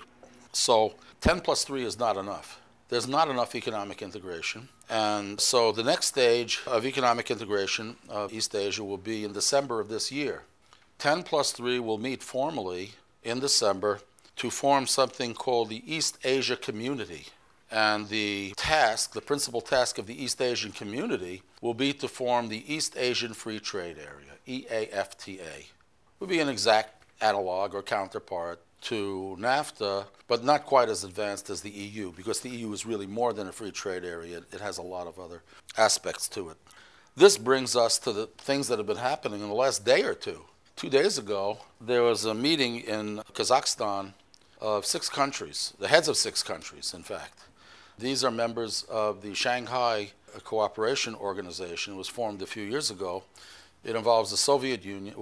S2: So 10 plus 3 is not enough. There's not enough economic integration. And so the next stage of economic integration of East Asia will be in December of this year. 10 plus 3 will meet formally in December to form something called the East Asia Community. And the principal task of the East Asian Community will be to form the East Asian Free Trade Area, EAFTA. It would be an exact analog or counterpart to NAFTA, but not quite as advanced as the EU, because the EU is really more than a free trade area. It has a lot of other aspects to it. This brings us to the things that have been happening in the last day or two. 2 days ago, there was a meeting in Kazakhstan of 6 countries, the heads of 6 countries, in fact. These are members of the Shanghai Cooperation Organization. It was formed a few years ago. It involves the Soviet Union,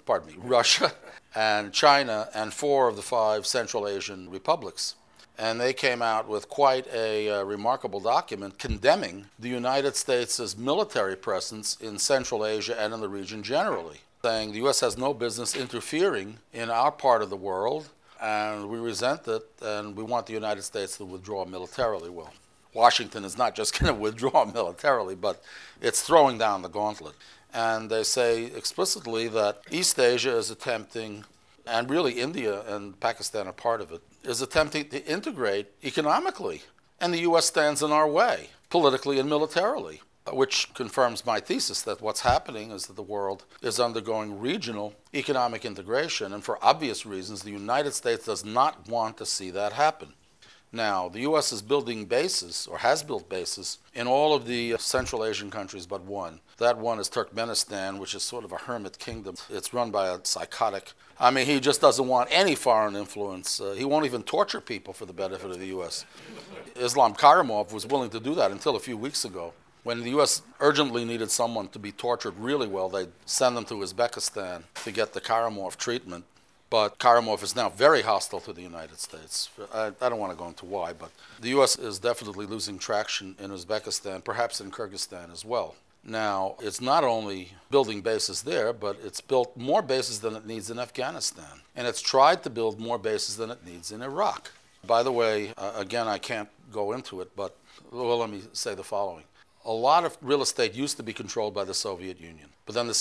S2: Russia and China and 4 of the 5 Central Asian republics. And they came out with quite a remarkable document condemning the United States' military presence in Central Asia and in the region generally, saying the U.S. has no business interfering in our part of the world, and we resent it, and we want the United States to withdraw militarily. Well, Washington is not just going to withdraw militarily, but it's throwing down the gauntlet. And they say explicitly that East Asia is attempting, and really India and Pakistan are part of it, is attempting to integrate economically. And the U.S. stands in our way, politically and militarily, which confirms my thesis that what's happening is that the world is undergoing regional economic integration, and for obvious reasons, the United States does not want to see that happen. Now, the U.S. is building bases, or has built bases, in all of the Central Asian countries but one. That one is Turkmenistan, which is sort of a hermit kingdom. It's run by a psychotic. I mean, he just doesn't want any foreign influence. He won't even torture people for the benefit of the U.S. Islam Karimov was willing to do that until a few weeks ago. When the U.S. urgently needed someone to be tortured really well, they'd send them to Uzbekistan to get the Karimov treatment. But Karimov is now very hostile to the United States. I don't want to go into why, but the U.S. is definitely losing traction in Uzbekistan, perhaps in Kyrgyzstan as well. Now, it's not only building bases there, but it's built more bases than it needs in Afghanistan. And it's tried to build more bases than it needs in Iraq. By the way, again, I can't go into it, but let me say the following. A lot of real estate used to be controlled by the Soviet Union. But then the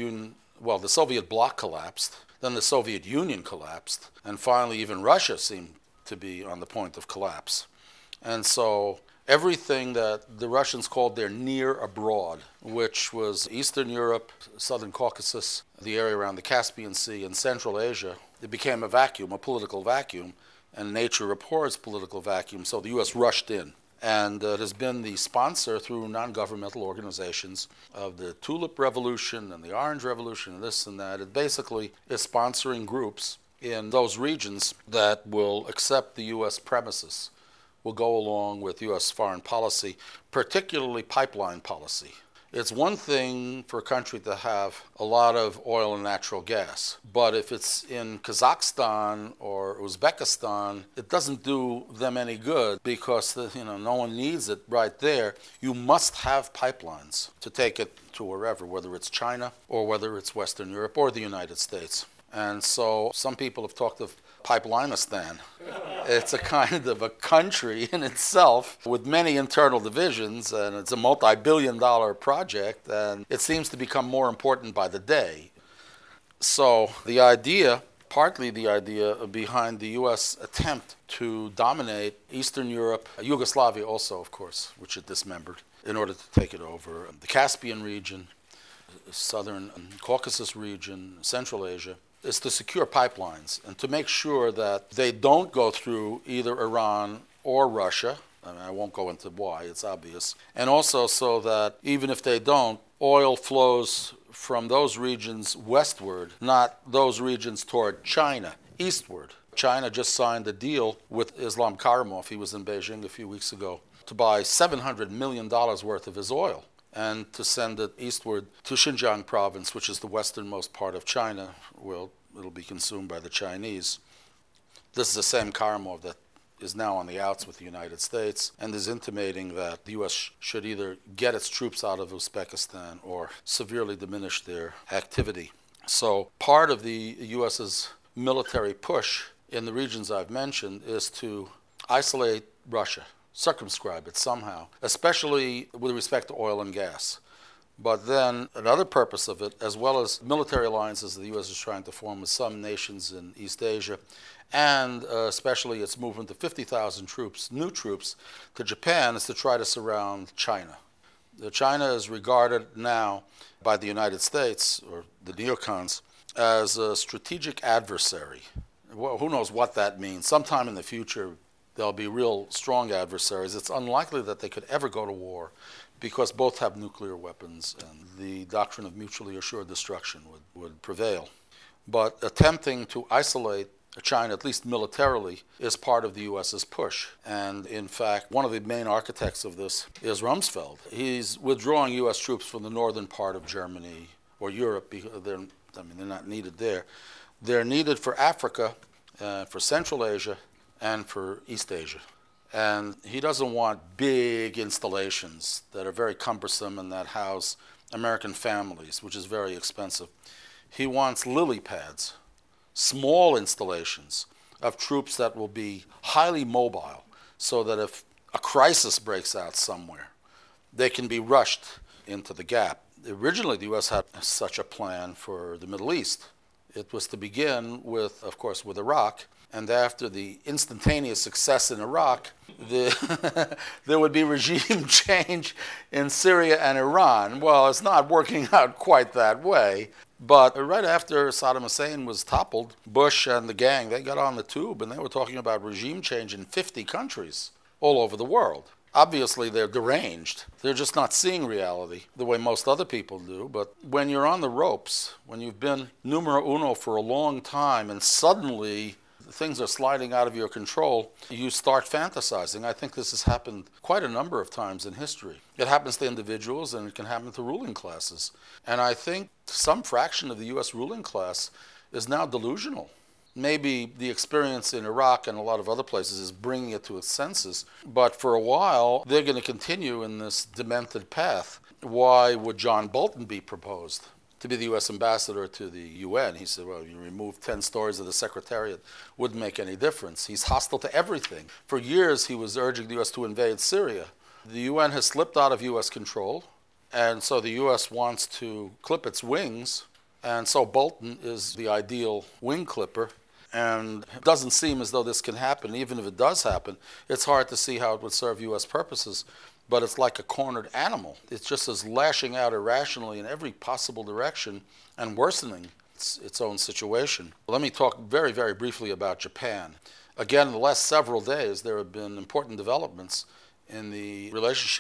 S2: Soviet bloc collapsed. Then the Soviet Union collapsed. And finally, even Russia seemed to be on the point of collapse. And so everything that the Russians called their near abroad, which was Eastern Europe, Southern Caucasus, the area around the Caspian Sea, and Central Asia, it became a vacuum, a political vacuum. And nature abhors political vacuum, so the U.S. rushed in. And it has been the sponsor through non-governmental organizations of the Tulip Revolution and the Orange Revolution and this and that. It basically is sponsoring groups in those regions that will accept the U.S. premises, will go along with U.S. foreign policy, particularly pipeline policy. It's one thing for a country to have a lot of oil and natural gas, but if it's in Kazakhstan or Uzbekistan, it doesn't do them any good because no one needs it right there. You must have pipelines to take it to wherever, whether it's China or whether it's Western Europe or the United States. And so some people have talked of Pipelineistan. It's a kind of a country in itself with many internal divisions, and it's a multi-billion-dollar project, and it seems to become more important by the day. So partly the idea behind the U.S. attempt to dominate Eastern Europe, Yugoslavia also, of course, which it dismembered, in order to take it over, the Caspian region, southern Caucasus region, Central Asia, is to secure pipelines and to make sure that they don't go through either Iran or Russia. I mean, I won't go into why, it's obvious. And also so that even if they don't, oil flows from those regions westward, not those regions toward China, eastward. China just signed a deal with Islam Karimov, he was in Beijing a few weeks ago, to buy $700 million worth of his oil and to send it eastward to Xinjiang province, which is the westernmost part of China, where it'll be consumed by the Chinese. This is the same Karimov that is now on the outs with the United States and is intimating that the U.S. should either get its troops out of Uzbekistan or severely diminish their activity. So part of the U.S.'s military push in the regions I've mentioned is to isolate Russia, circumscribe it somehow, especially with respect to oil and gas. But then another purpose of it, as well as military alliances the U.S. is trying to form with some nations in East Asia, and especially its movement of 50,000 troops, new troops, to Japan, is to try to surround China. China is regarded now by the United States, or the neocons, as a strategic adversary. Well, who knows what that means? Sometime in the future, there'll be real strong adversaries. It's unlikely that they could ever go to war because both have nuclear weapons and the doctrine of mutually assured destruction would prevail. But attempting to isolate China, at least militarily, is part of the U.S.'s push. And in fact, one of the main architects of this is Rumsfeld. He's withdrawing U.S. troops from the northern part of Germany or Europe because they're not needed there. They're needed for Africa, for Central Asia, and for East Asia. And he doesn't want big installations that are very cumbersome and that house American families, which is very expensive. He wants lily pads, small installations of troops that will be highly mobile so that if a crisis breaks out somewhere, they can be rushed into the gap. Originally, the U.S. had such a plan for the Middle East. It was to begin with, of course, with Iraq, and after the instantaneous success in Iraq, there would be regime change in Syria and Iran. Well, it's not working out quite that way. But right after Saddam Hussein was toppled, Bush and the gang, they got on the tube and they were talking about regime change in 50 countries all over the world. Obviously, they're deranged. They're just not seeing reality the way most other people do. But when you're on the ropes, when you've been numero uno for a long time and suddenly things are sliding out of your control, you start fantasizing. I think this has happened quite a number of times in history. It happens to individuals and it can happen to ruling classes. And I think some fraction of the U.S. ruling class is now delusional. Maybe the experience in Iraq and a lot of other places is bringing it to its senses, but for a while they're going to continue in this demented path. Why would John Bolton be proposed to be the U.S. ambassador to the UN? He said, well, you remove 10 stories of the Secretariat, wouldn't make any difference. He's hostile to everything. For years he was urging the U.S. to invade Syria. The UN has slipped out of U.S. control, and so the U.S. wants to clip its wings, and so Bolton is the ideal wing clipper. And it doesn't seem as though this can happen. Even if it does happen, it's hard to see how it would serve U.S. purposes. But it's like a cornered animal. It's just as lashing out irrationally in every possible direction and worsening its own situation. Let me talk very, very briefly about Japan. Again, in the last several days, there have been important developments in the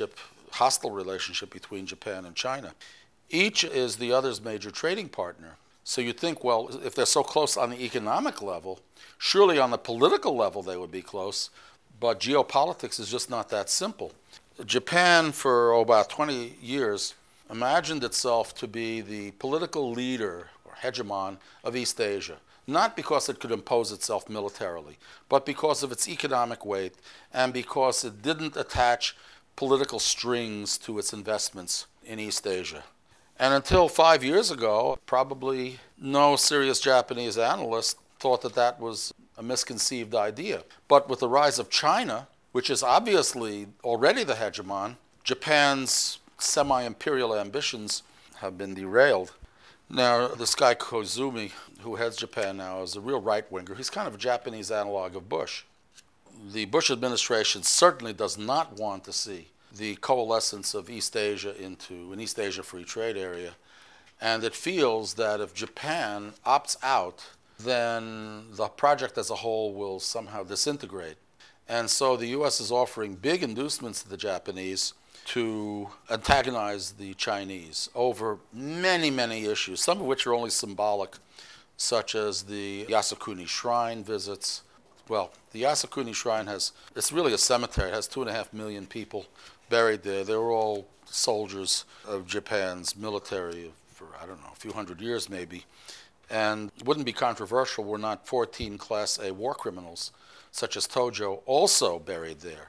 S2: hostile relationship between Japan and China. Each is the other's major trading partner. So you'd think, well, if they're so close on the economic level, surely on the political level they would be close, but geopolitics is just not that simple. Japan, for about 20 years, imagined itself to be the political leader or hegemon of East Asia, not because it could impose itself militarily, but because of its economic weight and because it didn't attach political strings to its investments in East Asia. And until 5 years ago, probably no serious Japanese analyst thought that that was a misconceived idea. But with the rise of China, which is obviously already the hegemon, Japan's semi-imperial ambitions have been derailed. Now, this guy Koizumi, who heads Japan now, is a real right-winger. He's kind of a Japanese analog of Bush. The Bush administration certainly does not want to see the coalescence of East Asia into an East Asia free trade area. And it feels that if Japan opts out, then the project as a whole will somehow disintegrate. And so the U.S. is offering big inducements to the Japanese to antagonize the Chinese over many, many issues, some of which are only symbolic, such as the Yasukuni Shrine visits. Well, the Yasukuni Shrine it's really a cemetery. It has 2.5 million people buried there. They're all soldiers of Japan's military for, I don't know, a few hundred years maybe. And it wouldn't be controversial were not 14 Class A war criminals, such as Tojo, also buried there.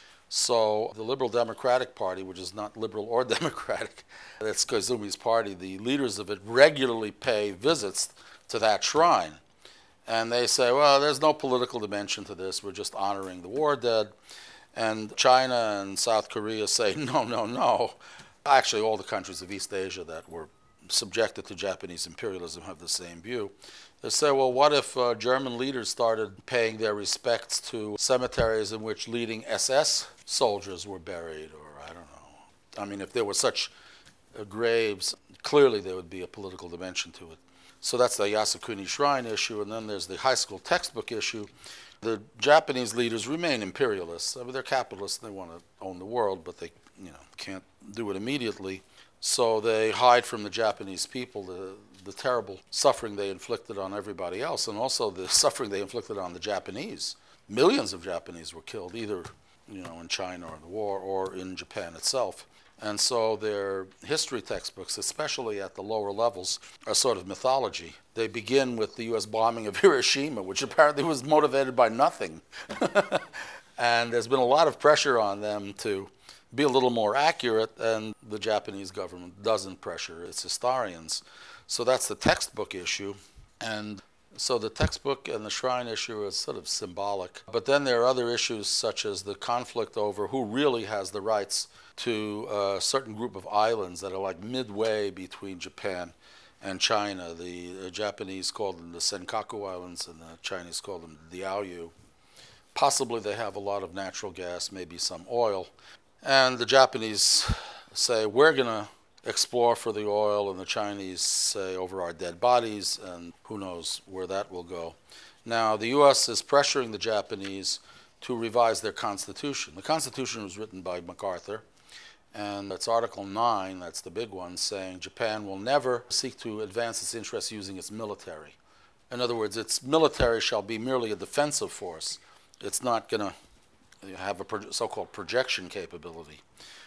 S2: So the Liberal Democratic Party, which is not liberal or democratic, that's Koizumi's party, the leaders of it regularly pay visits to that shrine. And they say, well, there's no political dimension to this. We're just honoring the war dead. And China and South Korea say, no, no, no. Actually, all the countries of East Asia that were subjected to Japanese imperialism have the same view. They say, well, what if German leaders started paying their respects to cemeteries in which leading SS soldiers were buried, or I don't know. I mean, if there were such graves, clearly there would be a political dimension to it. So that's the Yasukuni Shrine issue, and then there's the high school textbook issue. The Japanese leaders remain imperialists. I mean, they're capitalists, they want to own the world, but they can't do it immediately. So they hide from the Japanese people the terrible suffering they inflicted on everybody else, and also the suffering they inflicted on the Japanese. Millions of Japanese were killed, either in China or in the war, or in Japan itself. And so their history textbooks, especially at the lower levels, are sort of mythology. They begin with the U.S. bombing of Hiroshima, which apparently was motivated by nothing. And there's been a lot of pressure on them to be a little more accurate, and the Japanese government doesn't pressure its historians. So that's the textbook issue. And so the textbook and the shrine issue is sort of symbolic. But then there are other issues such as the conflict over who really has the rights to a certain group of islands that are like midway between Japan and China. The Japanese call them the Senkaku Islands and the Chinese call them the Diaoyu. Possibly they have a lot of natural gas, maybe some oil. And the Japanese say, we're going to explore for the oil, and the Chinese say, over our dead bodies, and who knows where that will go. Now, the U.S. is pressuring the Japanese to revise their constitution. The constitution was written by MacArthur, and it's Article 9, that's the big one, saying Japan will never seek to advance its interests using its military. In other words, its military shall be merely a defensive force. It's not going to have a so-called projection capability.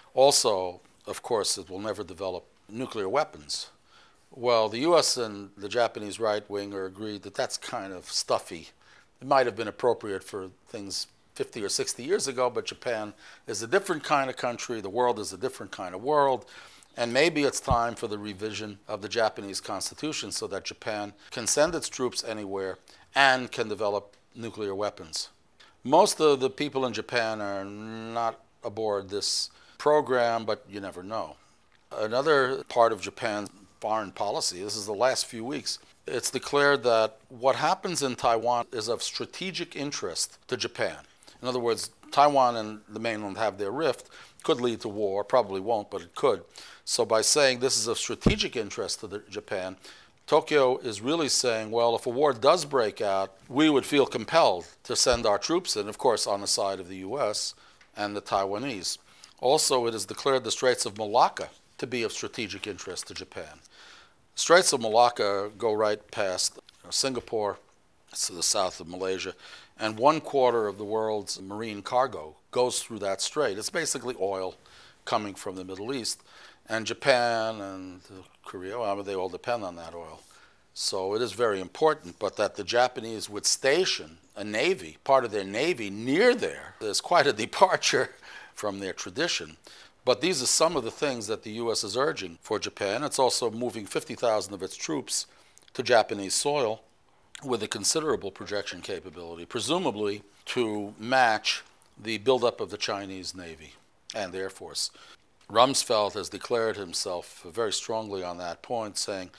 S2: Also, of course, it will never develop nuclear weapons. Well, the U.S. and the Japanese right wing are agreed that that's kind of stuffy. It might have been appropriate for things 50 or 60 years ago, but Japan is a different kind of country. The world is a different kind of world. And maybe it's time for the revision of the Japanese constitution so that Japan can send its troops anywhere and can develop nuclear weapons. Most of the people in Japan are not aboard this program, but you never know. Another part of Japan's foreign policy, this is the last few weeks, it's declared that what happens in Taiwan is of strategic interest to Japan. In other words, Taiwan and the mainland have their rift, could lead to war, probably won't, but it could. So by saying this is of strategic interest to Japan, Tokyo is really saying, well, if a war does break out, we would feel compelled to send our troops in, of course, on the side of the U.S. and the Taiwanese. Also, it has declared the Straits of Malacca to be of strategic interest to Japan. The Straits of Malacca go right past Singapore, it's to the south of Malaysia, and 1/4 of the world's marine cargo goes through that strait. It's basically oil coming from the Middle East. And Japan and Korea, well, they all depend on that oil. So it is very important, but that the Japanese would station a navy, part of their navy, near there is quite a departure from their tradition. But these are some of the things that the U.S. is urging for Japan. It's also moving 50,000 of its troops to Japanese soil with a considerable projection capability, presumably to match the buildup of the Chinese Navy and the Air Force. Rumsfeld has declared himself very strongly on that point, saying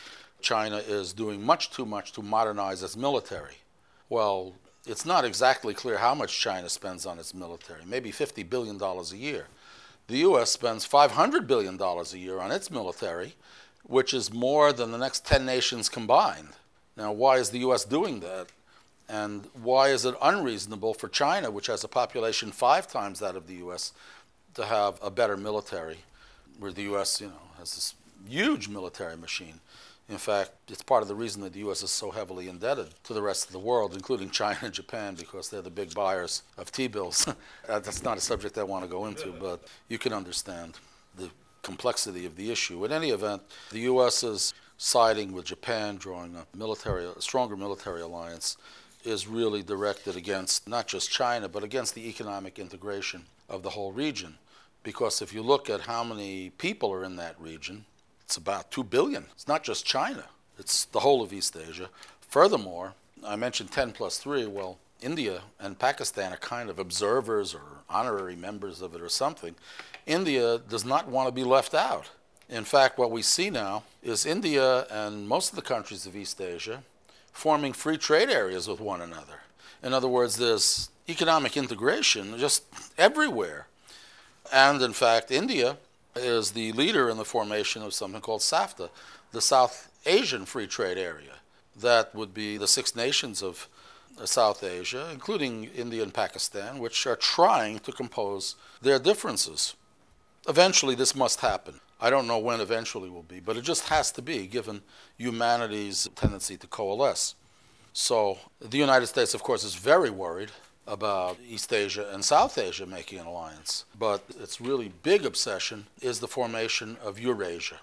S2: China is doing much too much to modernize its military. Well, it's not exactly clear how much China spends on its military, maybe $50 billion a year. The U.S. spends $500 billion a year on its military, which is more than the next 10 nations combined. Now, why is the U.S. doing that? And why is it unreasonable for China, which has a population 5 times that of the U.S., to have a better military, where the U.S., has this huge military machine? In fact, it's part of the reason that the U.S. is so heavily indebted to the rest of the world, including China and Japan, because they're the big buyers of T-bills. That's not a subject I want to go into, but you can understand the complexity of the issue. In any event, the U.S. is siding with Japan, drawing a stronger military alliance, is really directed against not just China, but against the economic integration of the whole region. Because if you look at how many people are in that region, it's about 2 billion. It's not just China. It's the whole of East Asia. Furthermore, I mentioned 10 plus 3. Well, India and Pakistan are kind of observers or honorary members of it or something. India does not want to be left out. In fact, what we see now is India and most of the countries of East Asia forming free trade areas with one another. In other words, there's economic integration just everywhere. And in fact, India is the leader in the formation of something called SAFTA, the South Asian Free Trade Area. That would be the 6 nations of South Asia, including India and Pakistan, which are trying to compose their differences. Eventually, this must happen. I don't know when eventually will be, but it just has to be, given humanity's tendency to coalesce. So the United States, of course, is very worried about East Asia and South Asia making an alliance. But its really big obsession is the formation of Eurasia.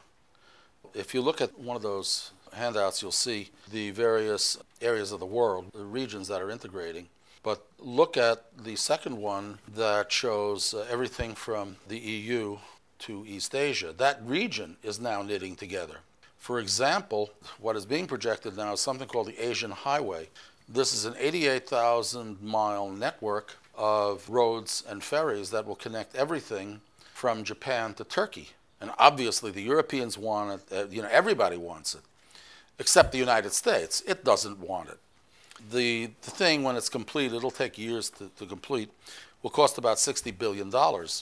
S2: If you look at one of those handouts, you'll see the various areas of the world, the regions that are integrating. But look at the second one that shows everything from the EU to East Asia. That region is now knitting together. For example, what is being projected now is something called the Asian Highway. This is an 88,000-mile network of roads and ferries that will connect everything from Japan to Turkey. And obviously the Europeans want it, everybody wants it, except the United States. It doesn't want it. The thing, when it's complete, it'll take years to complete, will cost about $60 billion.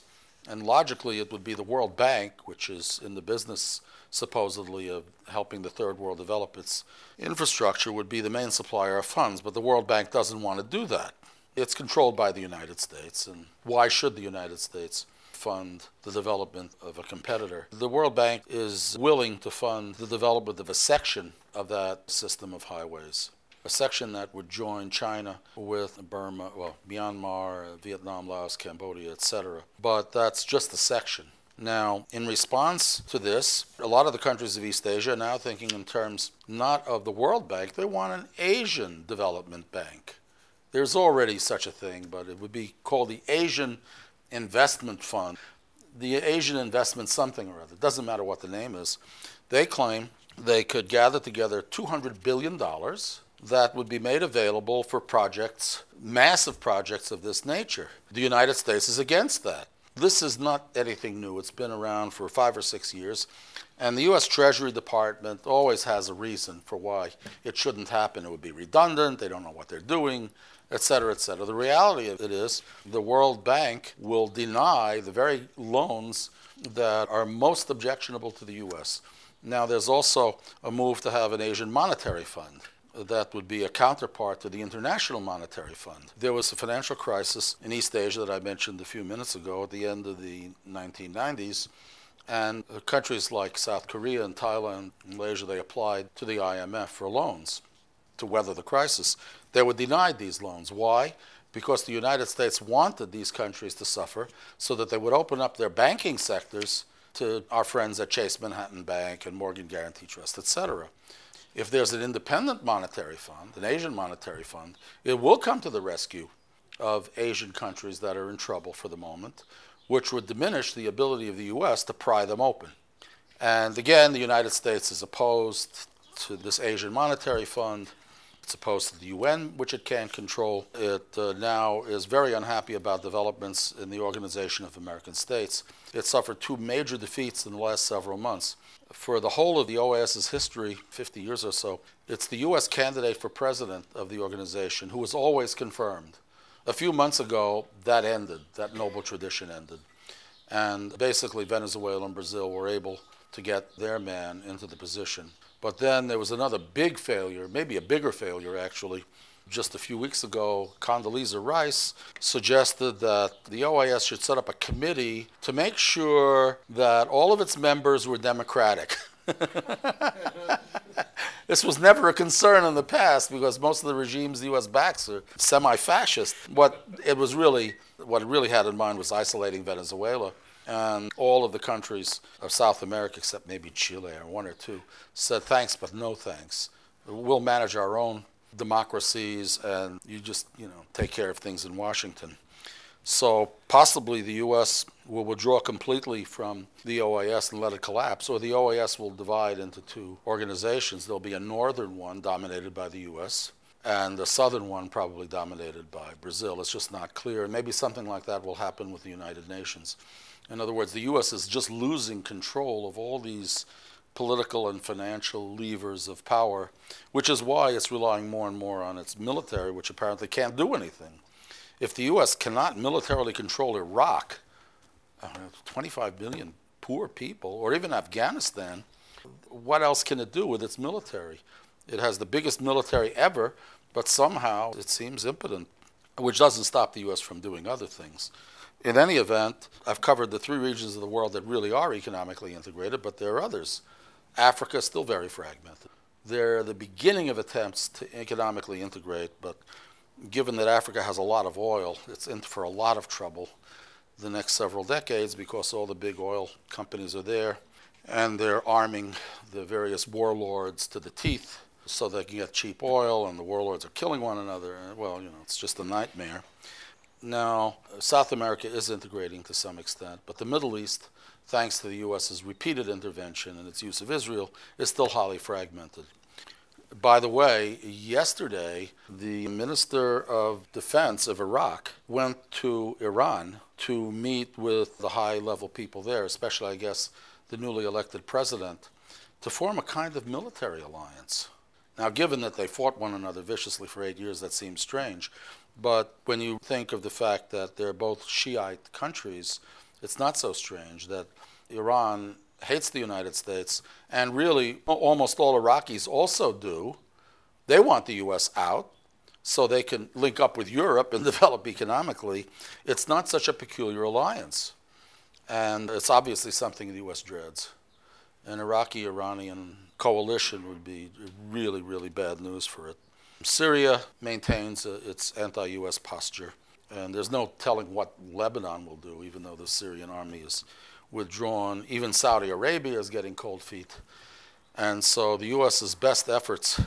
S2: And logically, it would be the World Bank, which is in the business, supposedly, of helping the third world develop its infrastructure, would be the main supplier of funds. But the World Bank doesn't want to do that. It's controlled by the United States. And why should the United States fund the development of a competitor? The World Bank is willing to fund the development of a section of that system of highways. A section that would join China with Burma, Myanmar, Vietnam, Laos, Cambodia, etc. But that's just a section. Now, in response to this, a lot of the countries of East Asia are now thinking in terms not of the World Bank, they want an Asian Development Bank. There's already such a thing, but it would be called the Asian Investment Fund. The Asian Investment something or other, doesn't matter what the name is. They claim they could gather together $200 billion that would be made available for projects, massive projects of this nature. The United States is against that. This is not anything new. It's been around for 5 or 6 years. And the U.S. Treasury Department always has a reason for why it shouldn't happen. It would be redundant. They don't know what they're doing, et cetera, et cetera. The reality of it is the World Bank will deny the very loans that are most objectionable to the U.S. Now, there's also a move to have an Asian Monetary Fund. That would be a counterpart to the International Monetary Fund. There was a financial crisis in East Asia that I mentioned a few minutes ago at the end of the 1990s, and countries like South Korea and Thailand and Malaysia, they applied to the IMF for loans to weather the crisis. They were denied these loans. Why? Because the United States wanted these countries to suffer so that they would open up their banking sectors to our friends at Chase Manhattan Bank and Morgan Guaranty Trust, etc. If there's an independent monetary fund, an Asian monetary fund, it will come to the rescue of Asian countries that are in trouble for the moment, which would diminish the ability of the U.S. to pry them open. And again, the United States is opposed to this Asian monetary fund. It's opposed to the UN, which it can't control. It now is very unhappy about developments in the Organization of American States. It suffered two major defeats in the last several months. For the whole of the OAS's history, 50 years or so, it's the U.S. candidate for president of the organization who was always confirmed. A few months ago, that ended. That noble tradition ended. And basically, Venezuela and Brazil were able to get their man into the position. But then there was another big failure, maybe a bigger failure actually. Just a few weeks ago, Condoleezza Rice suggested that the OAS should set up a committee to make sure that all of its members were Democratic. This was never a concern in the past because most of the regimes the U.S. backs are semi-fascist. What it really had in mind was isolating Venezuela. And all of the countries of South America, except maybe Chile or one or two, said thanks but no thanks. We'll manage our own democracies and you just, take care of things in Washington. So possibly the U.S. will withdraw completely from the OAS and let it collapse, or the OAS will divide into two organizations. There'll be a northern one dominated by the U.S. and a southern one probably dominated by Brazil. It's just not clear. And maybe something like that will happen with the United Nations. In other words, the U.S. is just losing control of all these political and financial levers of power, which is why it's relying more and more on its military, which apparently can't do anything. If the U.S. cannot militarily control Iraq, 25 million poor people, or even Afghanistan, what else can it do with its military? It has the biggest military ever, but somehow it seems impotent, which doesn't stop the U.S. from doing other things. In any event, I've covered the three regions of the world that really are economically integrated, but there are others. Africa is still very fragmented. They're the beginning of attempts to economically integrate, but given that Africa has a lot of oil, it's in for a lot of trouble the next several decades because all the big oil companies are there, and they're arming the various warlords to the teeth so they can get cheap oil, and the warlords are killing one another. Well, it's just a nightmare. Now, South America is integrating to some extent, but the Middle East, thanks to the U.S.'s repeated intervention and its use of Israel, is still highly fragmented. By the way, yesterday, the Minister of Defense of Iraq went to Iran to meet with the high-level people there, especially, I guess, the newly elected president, to form a kind of military alliance. Now, given that they fought one another viciously for 8 years, that seems strange. But when you think of the fact that they're both Shiite countries, it's not so strange that Iran hates the United States, and really almost all Iraqis also do. They want the U.S. out so they can link up with Europe and develop economically. It's not such a peculiar alliance. And it's obviously something the U.S. dreads. An Iraqi-Iranian coalition would be really, really bad news for it. Syria maintains its anti-U.S. posture, and there's no telling what Lebanon will do, even though the Syrian army is withdrawn. Even Saudi Arabia is getting cold feet. And so the U.S.'s best efforts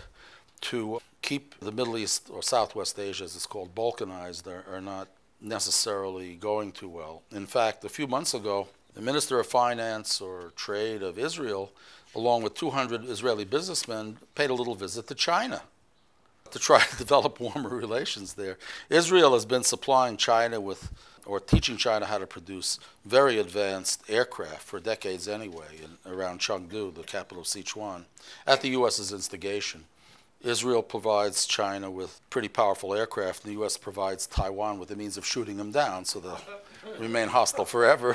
S2: to keep the Middle East, or Southwest Asia as it's called, balkanized are not necessarily going too well. In fact, a few months ago, the Minister of Finance or Trade of Israel, along with 200 Israeli businessmen, paid a little visit to China to try to develop warmer relations there. Israel has been supplying China with, or teaching China how to produce very advanced aircraft for decades anyway, around Chengdu, the capital of Sichuan, at the U.S.'s instigation. Israel provides China with pretty powerful aircraft, and the U.S. provides Taiwan with the means of shooting them down so they'll remain hostile forever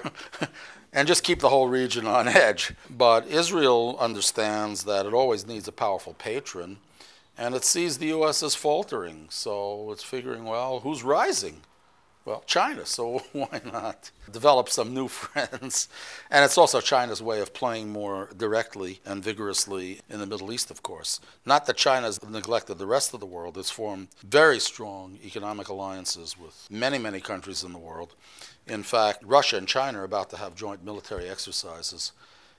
S2: and just keep the whole region on edge. But Israel understands that it always needs a powerful patron, and it sees the U.S. as faltering. So it's figuring, well, who's rising? Well, China, so why not develop some new friends? And it's also China's way of playing more directly and vigorously in the Middle East, of course. Not that China's neglected the rest of the world. It's formed very strong economic alliances with many, many countries in the world. In fact, Russia and China are about to have joint military exercises,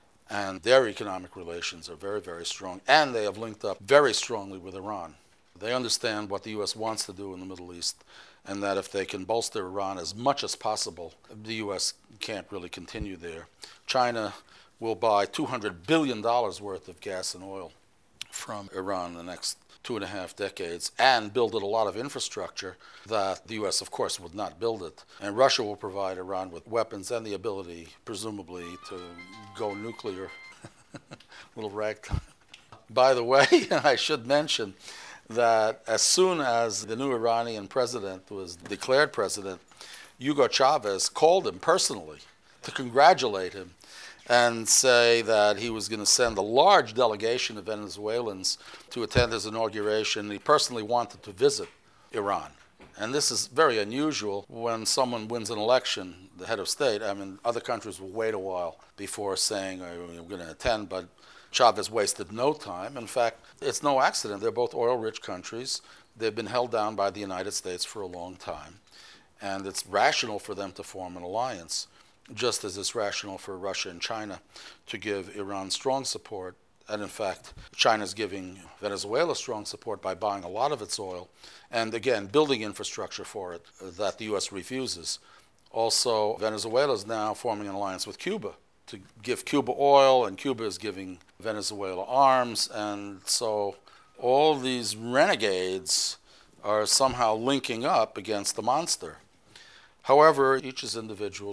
S2: and their economic relations are very, very strong, and they have linked up very strongly with Iran. They understand what the U.S. wants to do in the Middle East, and that if they can bolster Iran as much as possible, the U.S. can't really continue there. China will buy $200 billion worth of gas and oil from Iran in the next 2.5 decades and build it a lot of infrastructure that the U.S., of course, would not build it. And Russia will provide Iran with weapons and the ability, presumably, to go nuclear. Little ragtime. By the way, I should mention that as soon as the new Iranian president was declared president, Hugo Chavez called him personally to congratulate him and say that he was going to send a large delegation of Venezuelans to attend his inauguration. He personally wanted to visit Iran. And this is very unusual when someone wins an election, the head of state. I mean, other countries will wait a while before saying, we're going to attend, but Chavez wasted no time. In fact, it's no accident. They're both oil-rich countries. They've been held down by the United States for a long time. And it's rational for them to form an alliance, just as it's rational for Russia and China to give Iran strong support. And in fact, China's giving Venezuela strong support by buying a lot of its oil and, again, building infrastructure for it that the U.S. refuses. Also, Venezuela is now forming an alliance with Cuba to give Cuba oil, and Cuba is giving Venezuela arms. And so all these renegades are somehow linking up against the monster. However, each region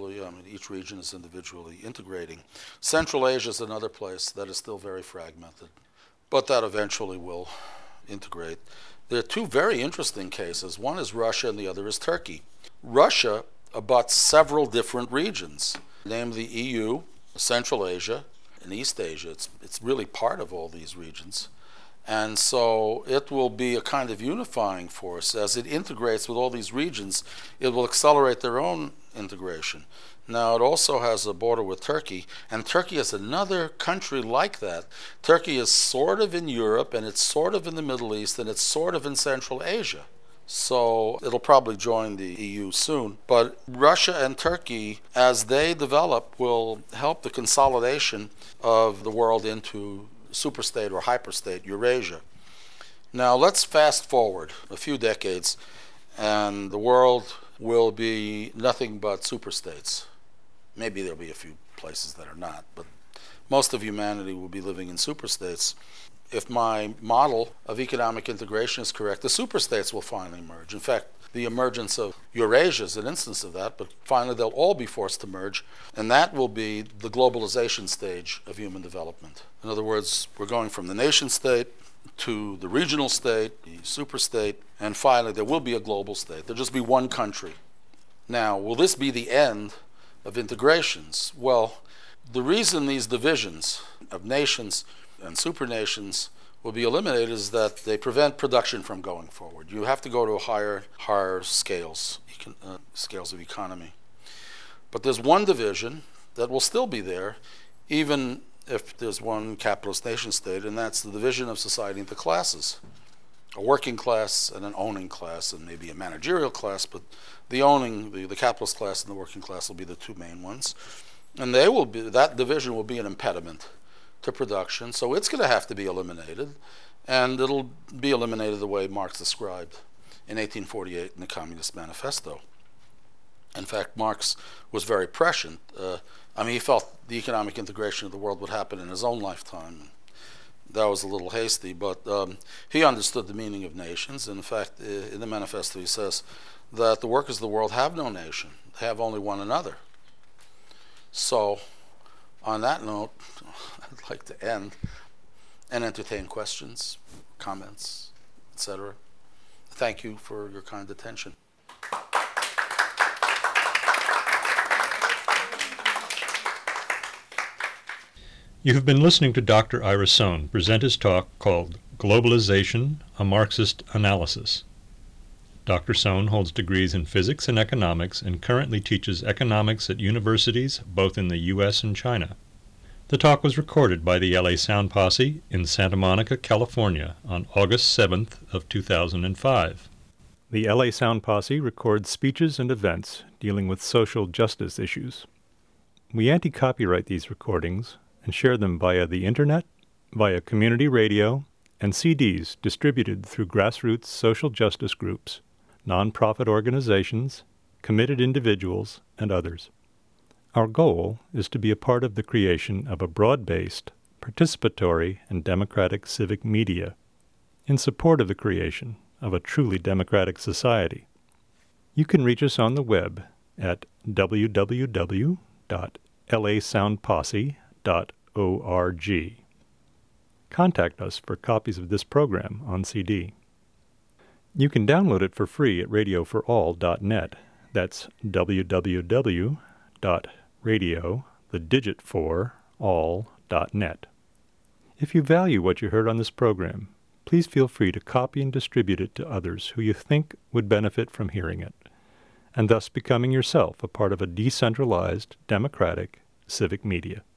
S2: is individually integrating. Central Asia is another place that is still very fragmented, but that eventually will integrate. There are two very interesting cases. One is Russia and the other is Turkey. Russia abuts several different regions, namely the EU, Central Asia, and East Asia. It's really part of all these regions. And so it will be a kind of unifying force. As it integrates with all these regions, it will accelerate their own integration. Now, it also has a border with Turkey, and Turkey is another country like that. Turkey is sort of in Europe, and it's sort of in the Middle East, and it's sort of in Central Asia. So it'll probably join the EU soon. But Russia and Turkey, as they develop, will help the consolidation of the world into superstate or hyperstate Eurasia. Now let's fast forward a few decades, and the world will be nothing but superstates. Maybe there'll be a few places that are not, but most of humanity will be living in superstates. If my model of economic integration is correct, the superstates will finally emerge. In fact, the emergence of Eurasia is an instance of that, but finally they'll all be forced to merge, and that will be the globalization stage of human development. In other words, we're going from the nation state to the regional state, the superstate, and finally there will be a global state. There'll just be one country. Now, will this be the end of integrations? Well, the reason these divisions of nations and supranations will be eliminated is that they prevent production from going forward. You have to go to higher scales of economy. But there's one division that will still be there, even if there's one capitalist nation state, and that's the division of society into classes. A working class and an owning class, and maybe a managerial class, but the owning, the capitalist class and the working class will be the two main ones. And that division will be an impediment to production, so it's going to have to be eliminated, and it'll be eliminated the way Marx described in 1848 in the Communist Manifesto. In fact, Marx was very prescient. He felt the economic integration of the world would happen in his own lifetime. That was a little hasty, but he understood the meaning of nations. In fact, in the manifesto he says that the workers of the world have no nation. They have only one another. So, on that note, I'd like to end and entertain questions, comments, etc. Thank you for your kind attention.
S1: You have been listening to Dr. Ira Sohn present his talk called Globalization, a Marxist Analysis. Dr. Sohn holds degrees in physics and economics and currently teaches economics at universities both in the U.S. and China. The talk was recorded by the LA Sound Posse in Santa Monica, California on August 7th of 2005. The LA Sound Posse records speeches and events dealing with social justice issues. We anti-copyright these recordings and share them via the Internet, via community radio, and CDs distributed through grassroots social justice groups, nonprofit organizations, committed individuals, and others. Our goal is to be a part of the creation of a broad-based, participatory, and democratic civic media. in support of the creation of a truly democratic society. You can reach us on the web at www.lasoundposse.org. Contact us for copies of this program on CD. You can download it for free at radioforall.net. That's www.radio4all.net. If you value what you heard on this program, please feel free to copy and distribute it to others who you think would benefit from hearing it, and thus becoming yourself a part of a decentralized, democratic, civic media.